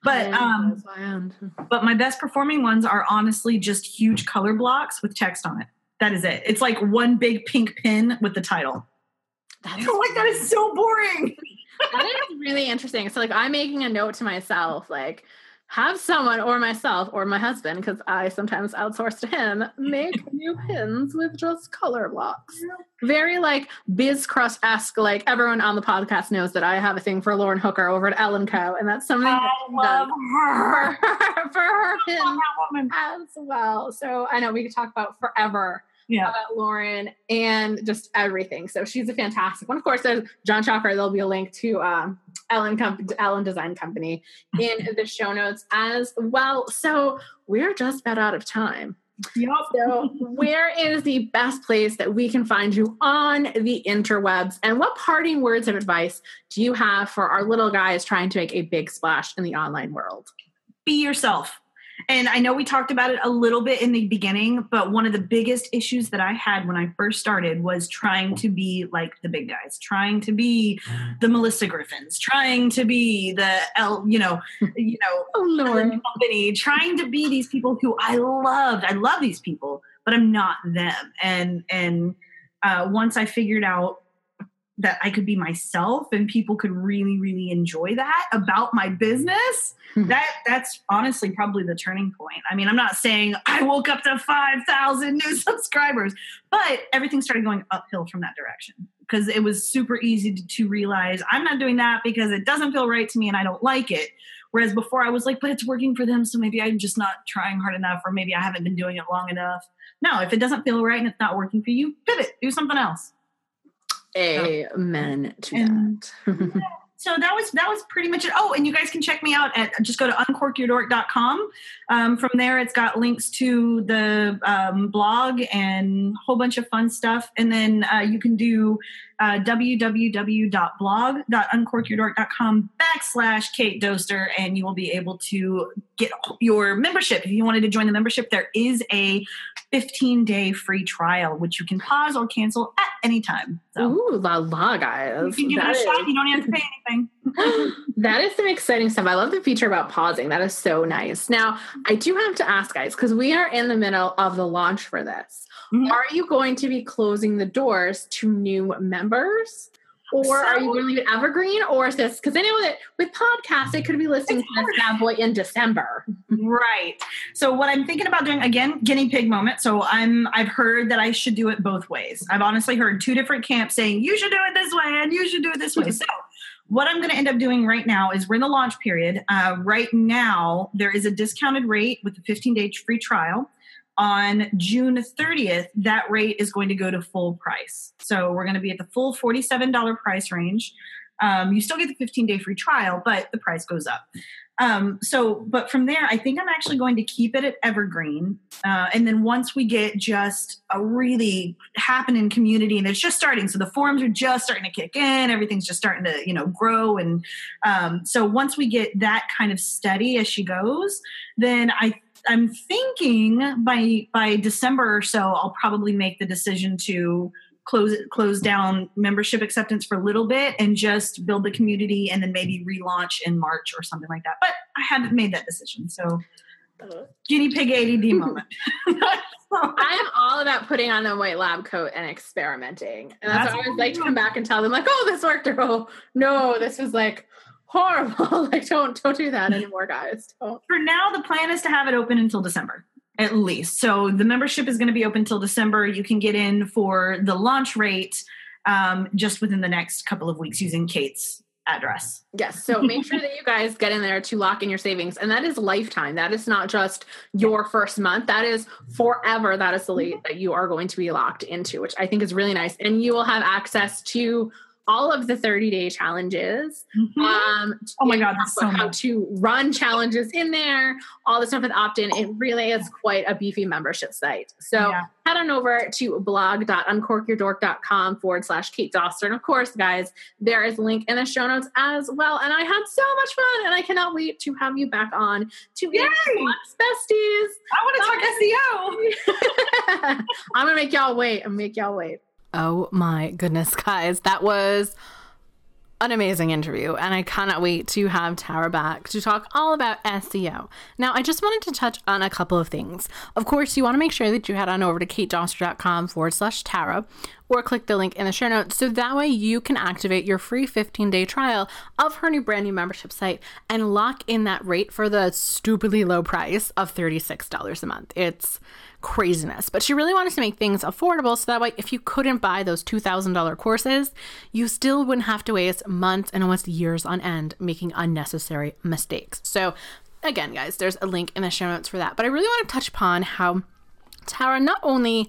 But my best performing ones are honestly just huge color blocks with text on it. That is it. It's like one big pink pin with the title. That is so boring. That is really interesting. So like I'm making a note to myself, like have someone or myself or my husband, because I sometimes outsource to him, make new pins with just color blocks. Very like Biz Crust-esque. Like everyone on the podcast knows that I have a thing for Lauren Hooker over at Ellen Co. And that's something I love her. for her pin as well. So I know we could talk about forever about Lauren and just everything. So she's a fantastic one. Of course, there's John Chalker. There'll be a link to Ellen Design Company in the show notes as well. So we're just about out of time. Yep. So where is the best place that we can find you on the interwebs? And what parting words of advice do you have for our little guys trying to make a big splash in the online world? Be yourself. And I know we talked about it a little bit in the beginning, but one of the biggest issues that I had when I first started was trying to be like the big guys, trying to be the Melissa Griffins, trying to be the Lauren Company, trying to be these people who I loved. I love these people, but I'm not them. And once I figured out that I could be myself and people could really, really enjoy that about my business, that's honestly probably the turning point. I mean, I'm not saying I woke up to 5,000 new subscribers, but everything started going uphill from that direction because it was super easy to realize I'm not doing that because it doesn't feel right to me and I don't like it. Whereas before I was like, but it's working for them, so maybe I'm just not trying hard enough, or maybe I haven't been doing it long enough. No, if it doesn't feel right and it's not working for you, pivot, do something else. Amen to that. So that was pretty much it. Oh, and you guys can check me out at just go to uncorkyourdork.com. From there, it's got links to the blog and a whole bunch of fun stuff. And then you can do www.blog.uncorkyourdork.com/Kate Doster, and you will be able to get your membership. If you wanted to join the membership, there is a 15-day free trial, which you can pause or cancel at any time. So, ooh, la guys. You can give it a shot. You don't have to pay anything. That is some exciting stuff. I love the feature about pausing. That is so nice. Now, I do have to ask, guys, because we are in the middle of the launch for this. Mm-hmm. Are you going to be closing the doors to new members? Or are you going to leave it evergreen? Or is this, because I know that with podcasts, they could be listening to this bad boy in December. Right. So what I'm thinking about doing, again, guinea pig moment. So I've heard that I should do it both ways. I've honestly heard two different camps saying, you should do it this way and you should do it this way. So what I'm going to end up doing right now is we're in the launch period. Right now, there is a discounted rate with the 15-day free trial. On June 30th, that rate is going to go to full price. So we're going to be at the full $47 price range. You still get the 15-day free trial, but the price goes up. But from there, I think I'm actually going to keep it at evergreen. And then once we get just a really happening community, and it's just starting, so the forums are just starting to kick in, everything's just starting to, grow. And so once we get that kind of steady as she goes, then I'm thinking by December or so, I'll probably make the decision to close down membership acceptance for a little bit and just build the community and then maybe relaunch in March or something like that. But I haven't made that decision. So guinea pig ADD moment. I am all about putting on the white lab coat and experimenting. And that's why I always like to come back and tell them like, oh, this worked. Or, oh, no, this was like horrible. Like, don't do that anymore, guys. Don't. For now, the plan is to have it open until December, at least. So the membership is going to be open until December. You can get in for the launch rate just within the next couple of weeks using Kate's address. Yes. So make sure that you guys get in there to lock in your savings. And that is lifetime. That is not just your first month. That is forever. That is the rate that you are going to be locked into, which I think is really nice. And you will have access to all of the 30-day challenges. Oh my God, that's so how much. to run challenges in there, all the stuff with opt-in. It really is quite a beefy membership site. So head on over to blog.uncorkyourdork.com/Kate Doster. And of course, guys, there is a link in the show notes as well. And I had so much fun, and I cannot wait to have you back on to Box Besties. I want to talk SEO. I'm going to make y'all wait. Oh my goodness, guys. That was an amazing interview, and I cannot wait to have Tara back to talk all about SEO. Now, I just wanted to touch on a couple of things. Of course, you want to make sure that you head on over to katedoster.com/Tara or click the link in the show notes so that way you can activate your free 15-day trial of her brand new membership site and lock in that rate for the stupidly low price of $36 a month. It's craziness, but she really wanted to make things affordable so that way if you couldn't buy those $2,000 courses, you still wouldn't have to waste months and almost years on end making unnecessary mistakes. So again, guys, there's a link in the show notes for that. But I really want to touch upon how Tara not only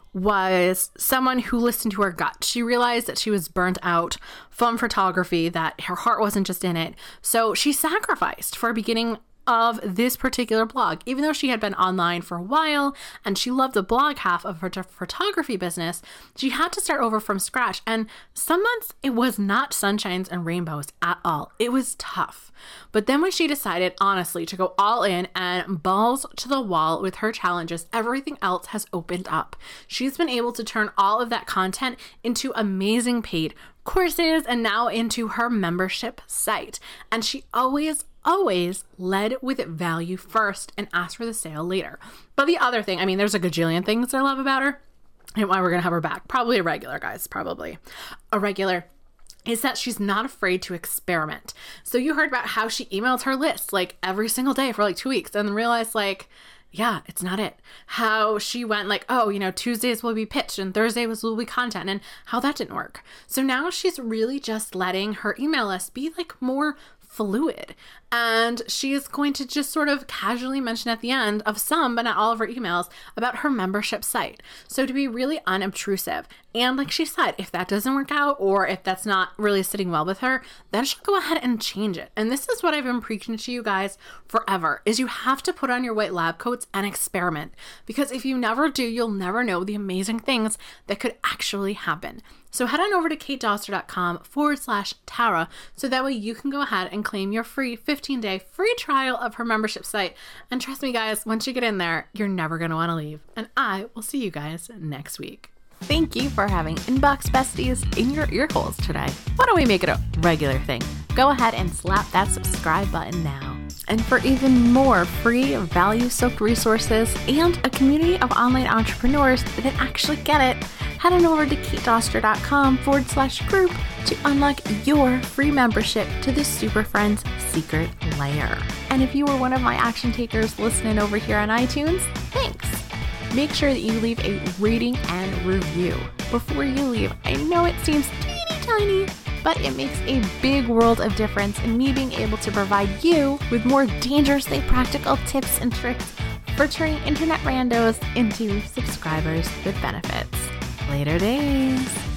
was someone who listened to her gut. She realized that she was burnt out from photography, that her heart wasn't just in it. So she sacrificed for beginning of this particular blog, even though she had been online for a while and she loved the blog half of her photography business. She had to start over from scratch, and some months it was not sunshines and rainbows at all. It was tough. But then when she decided honestly to go all in and balls to the wall with her challenges, everything else has opened up. She's been able to turn all of that content into amazing paid courses and now into her membership site. And she always led with value first and asked for the sale later. But the other thing, I mean, there's a gajillion things I love about her and why we're going to have her back. Probably a regular, guys. Probably a regular. Is that she's not afraid to experiment. So you heard about how she emailed her list like every single day for like 2 weeks and then realized like, yeah, it's not it. How she went like, oh, you know, Tuesdays will be pitched and Thursdays will be content, and how that didn't work. So now she's really just letting her email list be like more fluid. And she is going to just sort of casually mention at the end of some, but not all of her emails about her membership site. So to be really unobtrusive. And like she said, if that doesn't work out or if that's not really sitting well with her, then she'll go ahead and change it. And this is what I've been preaching to you guys forever, is you have to put on your white lab coats and experiment. Because if you never do, you'll never know the amazing things that could actually happen. So head on over to katedoster.com/Tara so that way you can go ahead and claim your free 15-day free trial of her membership site. And trust me, guys, once you get in there, you're never going to want to leave. And I will see you guys next week. Thank you for having Inbox Besties in your ear holes today. Why don't we make it a regular thing? Go ahead and slap that subscribe button now. And for even more free value-soaked resources and a community of online entrepreneurs that actually get it, head on over to katedoster.com/group to unlock your free membership to the Super Friends secret layer. And if you were one of my action takers listening over here on iTunes, thanks. Make sure that you leave a rating and review. Before you leave, I know it seems teeny tiny, but it makes a big world of difference in me being able to provide you with more dangerously practical tips and tricks for turning internet randos into subscribers with benefits. Later days.